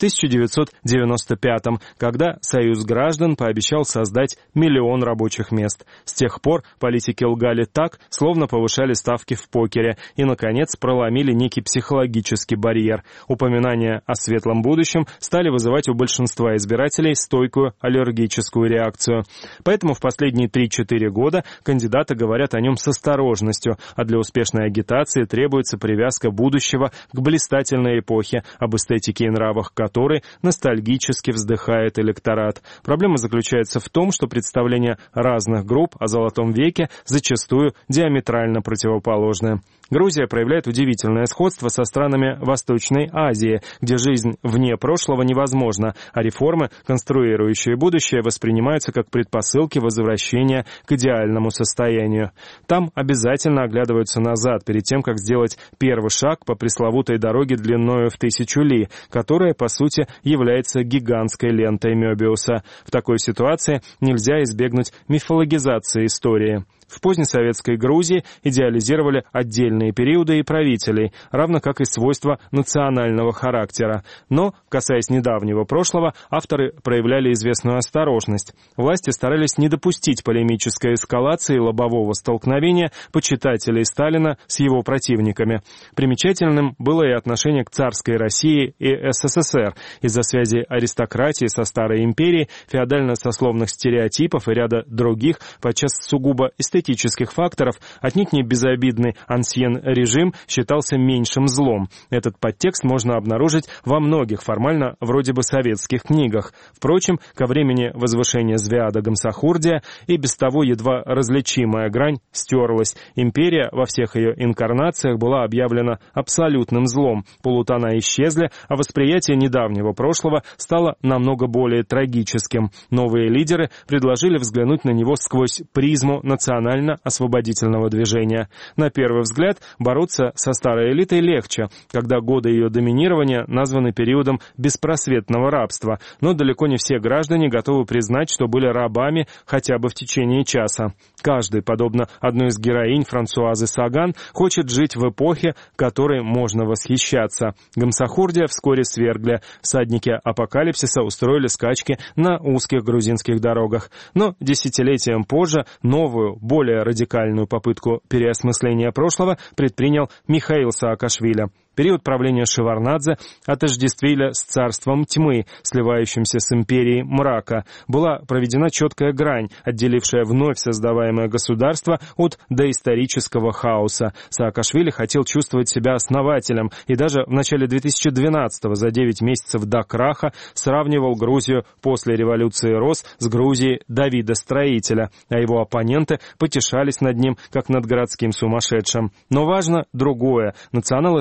1995-м, когда Союз граждан пообещал создать 1 000 000 рабочих мест. С тех пор политики лгали так, словно повышали ставки в покере, и, наконец, проломили некий психологический барьер. Упоминания о светлом будущем стали вызывать у большинства избирателей стойкую аллергическую реакцию. Поэтому в последние 3-4 года кандидаты говорят о нем с осторожностью, а для успешной агитации требуется привязка будущего к блистательной эпохе, об эстетике и нравах которой ностальгически вздыхает электорат. Проблема заключается в том, что представления разных групп о Золотом веке зачастую диаметрально противоположны. Грузия проявляет удивительное сходство со странами Восточной Азии, где жизнь вне прошлого невозможна, а реформы, конструирующие будущее, воспринимаются как предпосылки возвращения к идеальному состоянию. Там обязательно оглядываются назад перед тем, как сделать первый шаг по пресловутой дороге длиною в 1000 ли, которая, по сути, является гигантской лентой Мёбиуса. В такой ситуации нельзя избегнуть мифологизации истории. В позднесоветской Грузии идеализировали отдельные периоды и правителей, равно как и свойства национального характера. Но, касаясь недавнего прошлого, авторы проявляли известную осторожность. Власти старались не допустить полемической эскалации лобового столкновения почитателей Сталина с его противниками. Примечательным было и отношение к царской России и СССР. Из-за связи аристократии со Старой империей, феодально-сословных стереотипов и ряда других, подчас сугубо эстетических факторов, отнюдь не безобидный ансьен-режим считался меньшим злом. Этот подтекст можно обнаружить во многих формально вроде бы советских книгах. Впрочем, ко времени возвышения Звиада Гамсахурдия и без того едва различимая грань стерлась. Империя во всех ее инкарнациях была объявлена абсолютным злом. Полутона исчезли, а восприятие недавнего прошлого стало намного более трагическим. Новые лидеры предложили взглянуть на него сквозь призму национально-освободительного движения. На первый взгляд, бороться со старой элитой легче, когда годы ее доминирования названы периодом беспросветного рабства, но далеко не все граждане готовы признать, что были рабами хотя бы в течение часа. Каждый, подобно одной из героинь Франсуазы Саган, хочет жить в эпохе, которой можно восхищаться. Гамсахурдия вскоре свергли. Всадники апокалипсиса устроили скачки на узких грузинских дорогах. Но десятилетием позже новую, более радикальную попытку переосмысления прошлого предпринял Михаил Саакашвили. Период правления Шеварднадзе отождествили с царством тьмы, сливающимся с империей мрака. Была проведена четкая грань, отделившая вновь создаваемое государство от доисторического хаоса. Саакашвили хотел чувствовать себя основателем и даже в начале 2012-го, за 9 месяцев до краха, сравнивал Грузию после революции РОС с Грузией Давида Строителя, а его оппоненты потешались над ним, как над городским сумасшедшим. Но важно другое. Националы сами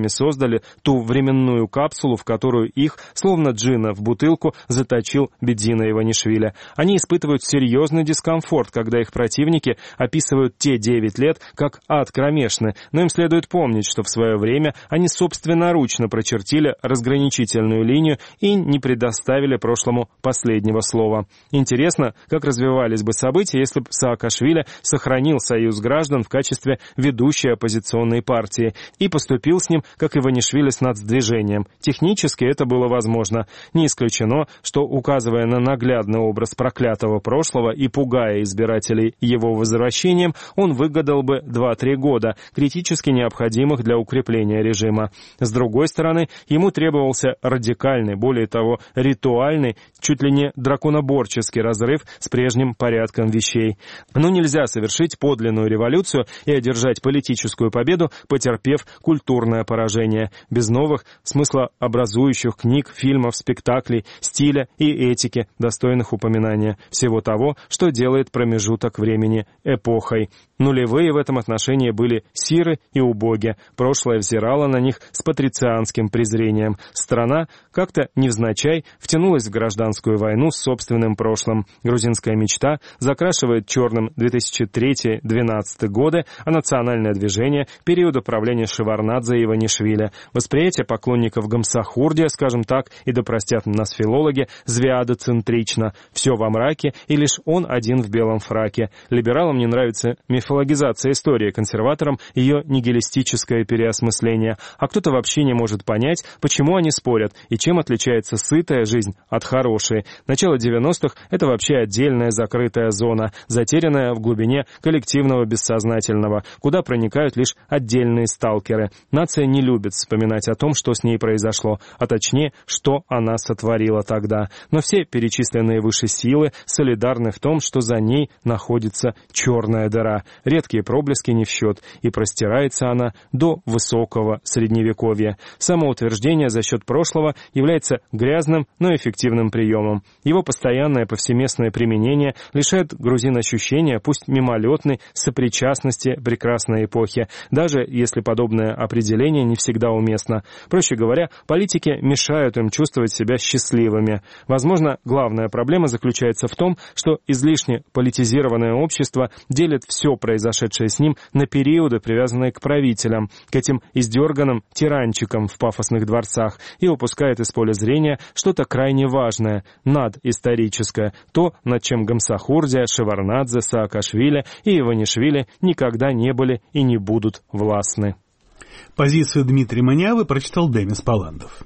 сами создали ту временную капсулу, в которую их, словно джинна в бутылку, заточил Бедзина Иванишвили. Они испытывают серьезный дискомфорт, когда их противники описывают те 9 лет как ад кромешный, но им следует помнить, что в свое время они собственноручно прочертили разграничительную линию и не предоставили прошлому последнего слова. Интересно, как развивались бы события, если бы Саакашвили сохранил союз граждан в качестве ведущей оппозиционной партии и поступил с ним, как Иванишвили с нацдвижением. Технически это было возможно. Не исключено, что, указывая на наглядный образ проклятого прошлого и пугая избирателей его возвращением, он выгадал бы 2-3 года, критически необходимых для укрепления режима. С другой стороны, ему требовался радикальный, более того, ритуальный, чуть ли не драконоборческий разрыв с прежним порядком вещей. Но нельзя совершить подлинную революцию и одержать политическую победу, потерпев культурное поражение, без новых смыслообразующих книг, фильмов, спектаклей, стиля и этики, достойных упоминания, всего того, что делает промежуток времени эпохой. Нулевые в этом отношении были сиры и убоги. Прошлое взирало на них с патрицианским презрением. Страна как-то невзначай втянулась в гражданскую войну с собственным прошлым. Грузинская мечта закрашивает черным 2003-2012 годы, а национальное движение — период управления Шеварднадзе и Иванишвили. Восприятие поклонников Гамсахурдия, скажем так, и да простят нас филологи, звеадоцентрично. Все во мраке, и лишь он один в белом фраке. Либералам не нравится мифологизация истории, консерваторам ее нигилистическое переосмысление. А кто-то вообще не может понять, почему они спорят и чем отличается сытая жизнь от хорошей. Начало 90-х — это вообще отдельная закрытая зона, затерянная в глубине коллективного бессознательного, куда проникают лишь отдельные сталкеры. Нация не любит вспоминать о том, что с ней произошло, а точнее, что она сотворила тогда. Но все перечисленные выше силы солидарны в том, что за ней находится черная дыра. Редкие проблески не в счет, и простирается она до высокого средневековья. Самоутверждение за счет прошлого является грязным, но эффективным приемом. Его постоянное повсеместное применение лишает грузин ощущения, пусть мимолетной, сопричастности прекрасной эпохи, даже если подобное определение не всегда уместно. Проще говоря, политики мешают им чувствовать себя счастливыми. Возможно, главная проблема заключается в том, что излишне политизированное общество делит все произошедшее с ним на периоды, привязанные к правителям, к этим издерганным тиранчикам в пафосных дворцах, и упускает из поля зрения что-то крайне важное, надисторическое, то, над чем Гамсахурдия, Шеварднадзе, Саакашвили и Иванишвили никогда не были и не будут властны. Позицию Дмитрия Манявы прочитал Демис Паландов.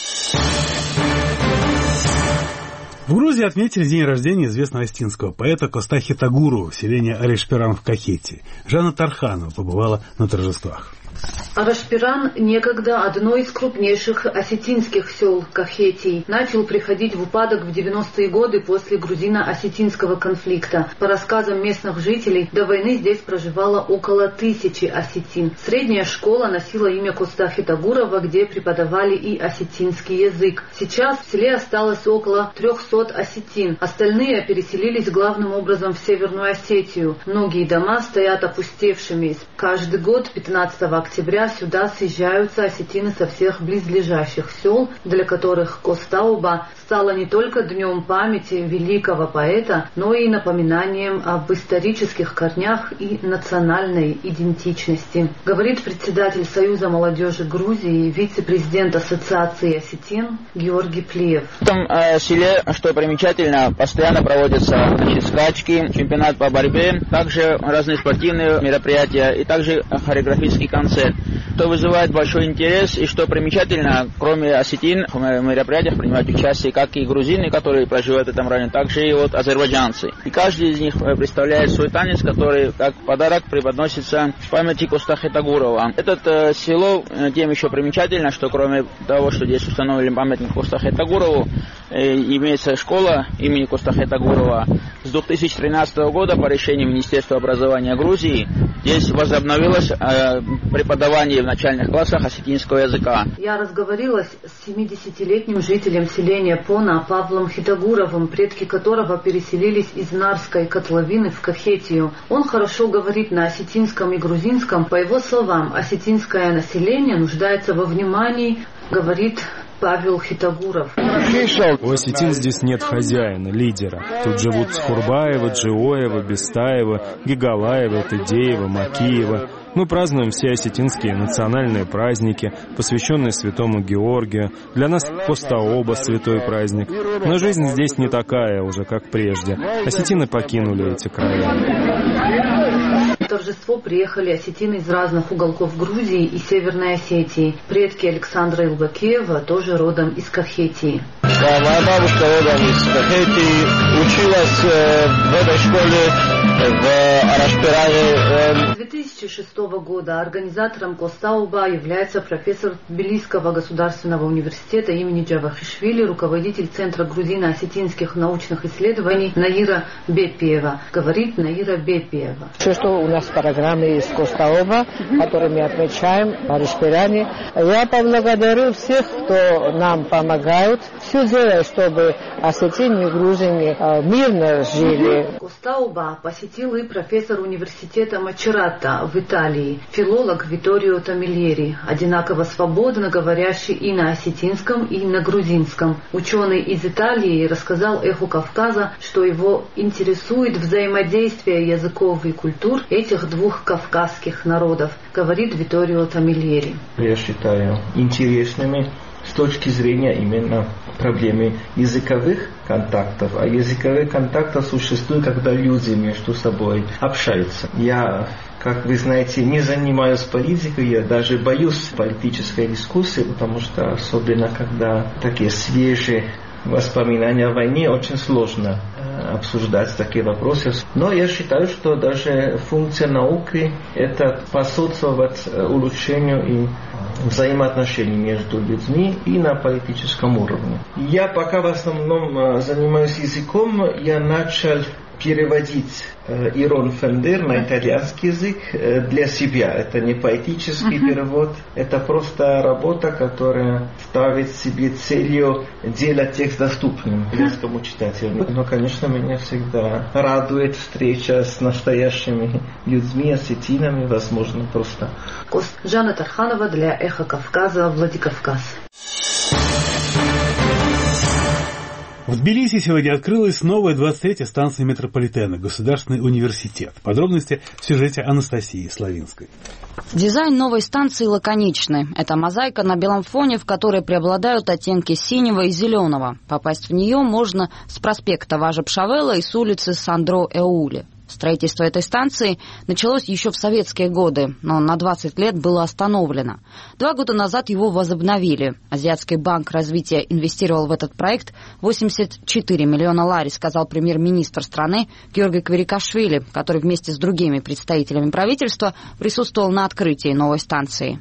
В Грузии отметили день рождения известного осетинского поэта Костахи Тагуру в селении Арашпиран в Кахетии. Жанна Тарханова побывала на торжествах. Арашпиран, некогда одно из крупнейших осетинских сел Кахетии, начал приходить в упадок в 90-е годы после грузино-осетинского конфликта. По рассказам местных жителей, до войны здесь проживало около 1000 осетин. Средняя школа носила имя Костахи Тагурова, где преподавали и осетинский язык. Сейчас в селе осталось около 300 осетин. Остальные переселились главным образом в Северную Осетию. Многие дома стоят опустевшими. Каждый год 15 октября сюда съезжаются осетины со всех близлежащих сел, для которых Костауба стала не только днем памяти великого поэта, но и напоминанием об исторических корнях и национальной идентичности. Говорит председатель Союза молодежи Грузии, вице-президент Ассоциации осетин Георгий Плиев. В этом селе, что примечательно, постоянно проводятся скачки, чемпионат по борьбе, также разные спортивные мероприятия и также хореографический концерт, что вызывает большой интерес. И что примечательно, кроме осетин, в мероприятиях принимают участие как и грузины, которые проживают в этом районе, также и вот азербайджанцы. И каждый из них представляет свой танец, который как подарок преподносится в памяти Костахи Тагурова. Это село тем еще примечательно, что кроме того, что здесь установили памятник Костахи Тагурову, имеется школа имени Коста Хитагурова. С 2013 года по решению Министерства образования Грузии здесь возобновилось преподавание в начальных классах осетинского языка. Я разговорилась с 70-летним жителем селения Пона Павлом Хитагуровым, предки которого переселились из Нарской котловины в Кахетию. Он хорошо говорит на осетинском и грузинском. По его словам, осетинское население нуждается во внимании, говорит Павел Хитагуров. У осетин здесь нет хозяина, лидера. Тут живут Скурбаева, Джиоева, Бестаева, Гигалаева, Тедеева, Макиева. Мы празднуем все осетинские национальные праздники, посвященные святому Георгию. Для нас Костаоба — святой праздник. Но жизнь здесь не такая уже, как прежде. Осетины покинули эти края. В торжество приехали осетины из разных уголков Грузии и Северной Осетии. Предки Александра Илбакеева тоже родом из Кахетии. Да, моя бабушка родом из Кахетии, училась в этой школе в Арашпиране. С 2006 года организатором Костауба является профессор Тбилисского государственного университета имени Джавахишвили, руководитель Центра грузино-осетинских научных исследований Наира Бепиева. Говорит Наира Бепиева. Все, что у нас в программе из Костауба, который мы отмечаем в Арашпиране, я поблагодарю всех, кто нам помогают. Все делаю, чтобы осетины и грузины мирно жили. Костауба посетил и профессор университета Мачерата в Италии, филолог Виторио Тамильери, одинаково свободно говорящий и на осетинском, и на грузинском. Ученый из Италии рассказал «Эху Кавказа», что его интересует взаимодействие языков и культур этих двух кавказских народов, говорит Виторио Тамильери. Я считаю интересными с точки зрения именно проблемы языковых контактов. А языковые контакты существуют, когда люди между собой общаются. Я, как вы знаете, не занимаюсь политикой, я даже боюсь политической дискуссии, потому что особенно когда такие свежие воспоминания о войне, очень сложно обсуждать такие вопросы. Но я считаю, что даже функция науки – это способствовать улучшению и взаимоотношений между людьми и на политическом уровне. Я пока в основном занимаюсь языком, я начал переводить Ирон Фендер на итальянский язык для себя. Это не поэтический перевод, это просто работа, которая ставит себе целью делать текст доступным итальянскому читателю. Но, конечно, меня всегда радует встреча с настоящими людьми, осетинами, возможно, просто. Жанна Тарханова для «Эхо Кавказа», Владикавказ. В Тбилиси сегодня открылась новая 23-я станция метрополитена, Государственный университет. Подробности в сюжете Анастасии Славинской. Дизайн новой станции лаконичный. Это мозаика на белом фоне, в которой преобладают оттенки синего и зеленого. Попасть в нее можно с проспекта Важа-Пшавела и с улицы Сандро-Эули. Строительство этой станции началось еще в советские годы, но на 20 лет было остановлено. 2 года назад его возобновили. Азиатский банк развития инвестировал в этот проект 84 миллиона лари, сказал премьер-министр страны Георгий Кверикашвили, который вместе с другими представителями правительства присутствовал на открытии новой станции.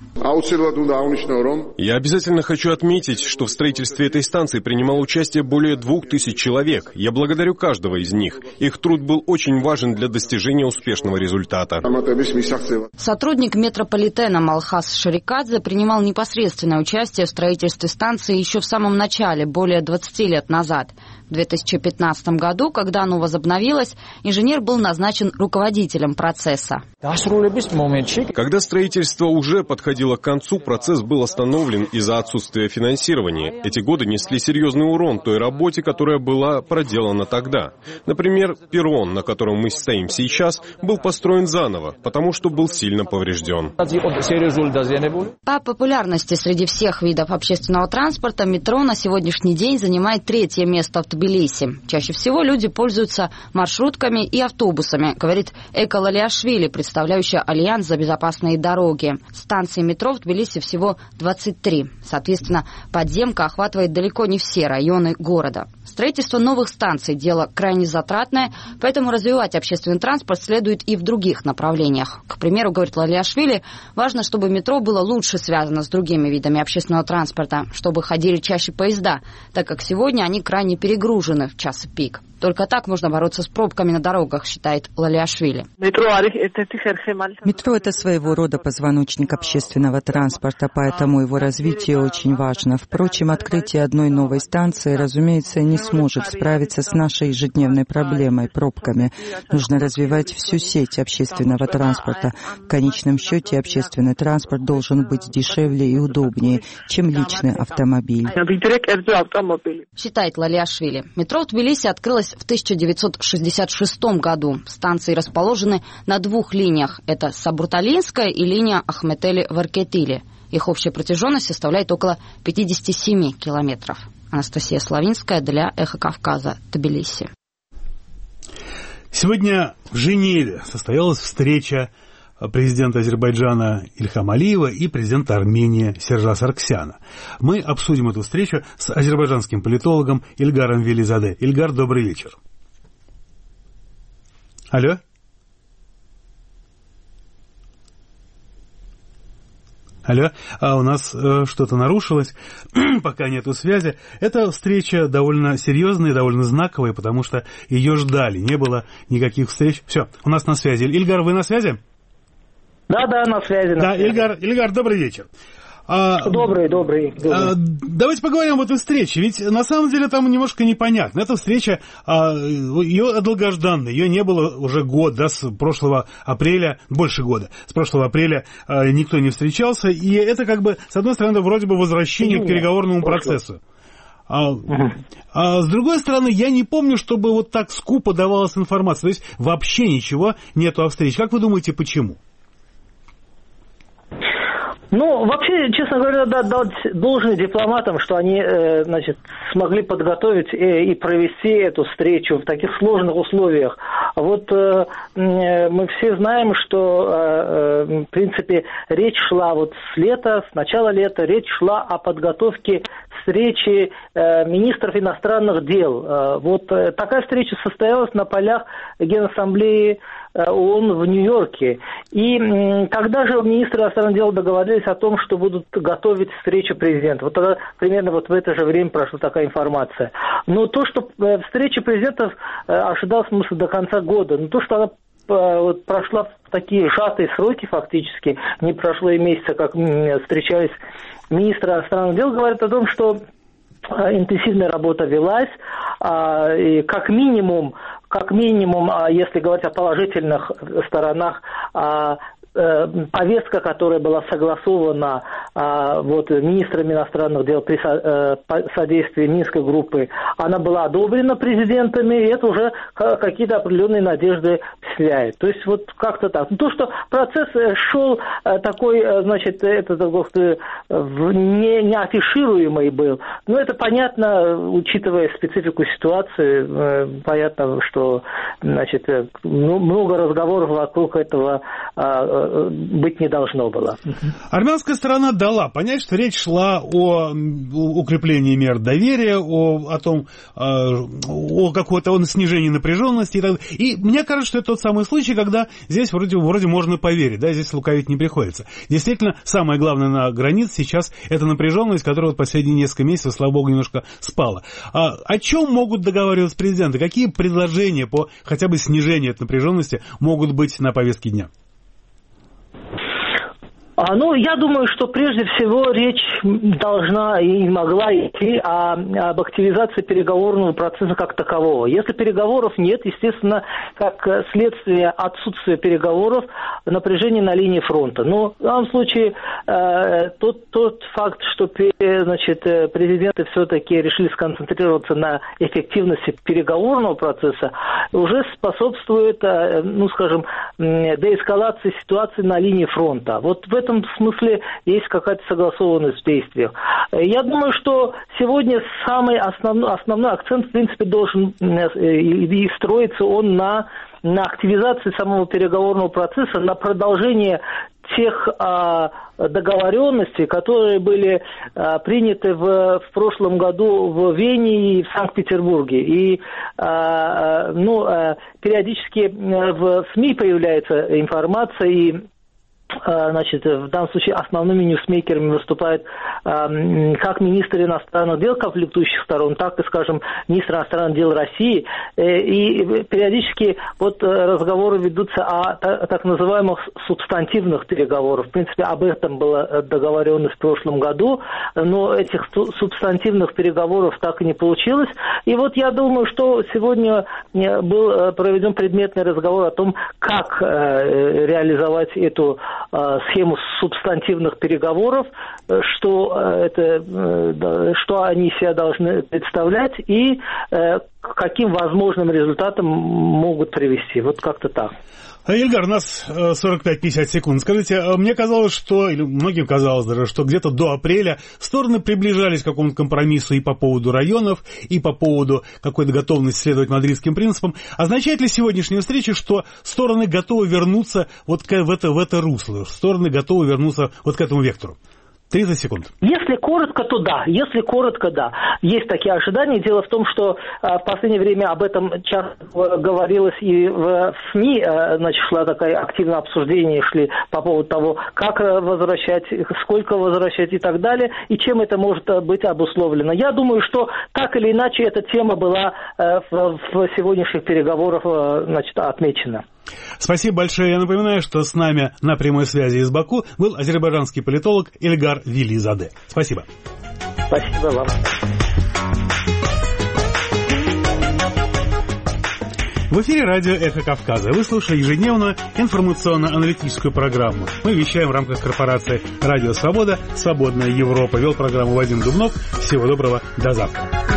Я обязательно хочу отметить, что в строительстве этой станции принимало участие более 2000 человек. Я благодарю каждого из них. Их труд был очень важен для достижения успешного результата. Сотрудник метрополитена Малхас Шарикадзе принимал непосредственное участие в строительстве станции еще в самом начале, более 20 лет назад. В 2015 году, когда оно возобновилось, инженер был назначен руководителем процесса. Когда строительство уже подходило к концу, процесс был остановлен из-за отсутствия финансирования. Эти годы несли серьезный урон той работе, которая была проделана тогда. Например, перрон, на котором мы стоим сейчас, был построен заново, потому что был сильно поврежден. По популярности среди всех видов общественного транспорта метро на сегодняшний день занимает 3-е место в Тбилиси. Чаще всего люди пользуются маршрутками и автобусами, говорит Эка Лалиашвили, представляющая Альянс за безопасные дороги. Станций метро в Тбилиси всего 23. Соответственно, подземка охватывает далеко не все районы города. Строительство новых станций – дело крайне затратное, поэтому развивать общественный общественный транспорт следует и в других направлениях. К примеру, говорит Лалиашвили, важно, чтобы метро было лучше связано с другими видами общественного транспорта, чтобы ходили чаще поезда, так как сегодня они крайне перегружены в час пик. Только так можно бороться с пробками на дорогах, считает Лалиашвили. Метро – это своего рода позвоночник общественного транспорта, поэтому его развитие очень важно. Впрочем, открытие одной новой станции, разумеется, не сможет справиться с нашей ежедневной проблемой – пробками. Нужно развивать всю сеть общественного транспорта. В конечном счете, общественный транспорт должен быть дешевле и удобнее, чем личный автомобиль. Считает Лалиашвили. Метро в Тбилиси открылось в 1966 году. Станции расположены на 2 линиях. Это Сабурталинская и линия Ахметели-Варкетили. Их общая протяженность составляет около 57 километров. Анастасия Славинская для «Эхо Кавказа», Тбилиси. Сегодня в Женеве состоялась встреча президента Азербайджана Ильхама Алиева и президента Армении Сержа Саргсяна. Мы обсудим эту встречу с азербайджанским политологом Ильгаром Велизаде. Ильгар, добрый вечер. Алло? Алло, у нас что-то нарушилось, пока нету связи. Эта встреча довольно серьезная, довольно знаковая, потому что ее ждали, не было никаких встреч. Все, у нас на связи. Ильгар, вы на связи? Да, на связи. Да, Ильгар, добрый вечер. Добрый. Давайте поговорим об этой встрече, ведь на самом деле там немножко непонятно. Эта встреча, ее долгожданная, ее не было уже год, да, с прошлого апреля, больше года. С прошлого апреля никто не встречался, и это как бы, с одной стороны, вроде бы возвращение к переговорному процессу. С другой стороны, я не помню, чтобы вот так скупо давалась информация, то есть вообще ничего нету о встрече. Как вы думаете, почему? Ну, вообще, честно говоря, дать должное дипломатам, что они, смогли подготовить и провести эту встречу в таких сложных условиях. Вот мы все знаем, что, в принципе, речь шла вот с начала лета, речь шла о подготовке встречи министров иностранных дел. Вот такая встреча состоялась на полях Генассамблеи ООН в Нью-Йорке. И когда же министры иностранных дел договорились о том, что будут готовить встречу президента? Вот тогда примерно вот в это же время прошла такая информация. Но то, что встреча президентов ожидалась до конца года, но то, что она прошла в такие сжатые сроки фактически, не прошло и месяца, как встречались министры иностранных дел, говорит о том, что интенсивная работа велась, и как минимум, если говорить о положительных сторонах, повестка, которая была согласована министрами иностранных дел при содействии Минской группы, она была одобрена президентами, и это уже какие-то определенные надежды вселяет. То есть вот как-то так. То, что процесс шел такой, не афишируемый был, но это понятно, учитывая специфику ситуации, понятно, что много разговоров вокруг этого быть не должно было. Армянская сторона дала понять, что речь шла о укреплении мер доверия, о снижении напряженности и так далее. И мне кажется, что это тот самый случай, когда здесь вроде можно поверить, да, здесь лукавить не приходится. Действительно, самое главное на границе сейчас это напряженность, которая последние несколько месяцев, слава богу, немножко спала. О чем могут договариваться президенты? Какие предложения по хотя бы снижению этой напряженности могут быть на повестке дня? Я думаю, что прежде всего речь должна и могла идти об активизации переговорного процесса как такового. Если переговоров нет, естественно, как следствие отсутствия переговоров, напряжение на линии фронта. Но в данном случае тот факт, что президенты все-таки решили сконцентрироваться на эффективности переговорного процесса, уже способствует, деэскалации ситуации на линии фронта. Вот в этом смысле есть какая-то согласованность в действиях. Я думаю, что сегодня самый основной акцент, в принципе, должен и строиться он на активизации самого переговорного процесса, на продолжение тех договоренностей, которые были приняты в прошлом году в Вене и в Санкт-Петербурге. И периодически в СМИ появляется информация, и значит, в данном случае основными ньюсмейкерами выступают как министр иностранных дел конфликтующих сторон, так и, скажем, министр иностранных дел России. И периодически вот разговоры ведутся о так называемых субстантивных переговорах. В принципе, об этом была договоренность в прошлом году, но этих субстантивных переговоров так и не получилось. И вот я думаю, что сегодня был проведен предметный разговор о том, как реализовать эту схему субстантивных переговоров, что они себя должны представлять и к каким возможным результатам могут привести. Вот как-то так. Ильгар, у нас 45-50 секунд. Скажите, мне казалось, или многим казалось даже, что где-то до апреля стороны приближались к какому-то компромиссу и по поводу районов, и по поводу какой-то готовности следовать мадридским принципам. Означает ли сегодняшняя встреча, что стороны готовы вернуться вот в это русло, стороны готовы вернуться вот к этому вектору? 30 секунд. Если коротко, то да. Есть такие ожидания. Дело в том, что в последнее время об этом часто говорилось и в СМИ, значит, шла такая активное обсуждение, шли по поводу того, как возвращать, сколько возвращать и так далее, и чем это может быть обусловлено. Я думаю, что так или иначе эта тема была в сегодняшних переговорах, значит, отмечена. Спасибо большое. Я напоминаю, что с нами на прямой связи из Баку был азербайджанский политолог Ильгар Велизаде. Спасибо. Спасибо вам. В эфире радио «Эхо Кавказа». Вы слушали ежедневную информационно-аналитическую программу. Мы вещаем в рамках корпорации «Радио Свобода. Свободная Европа». Вел программу Вадим Дубнов. Всего доброго. До завтра.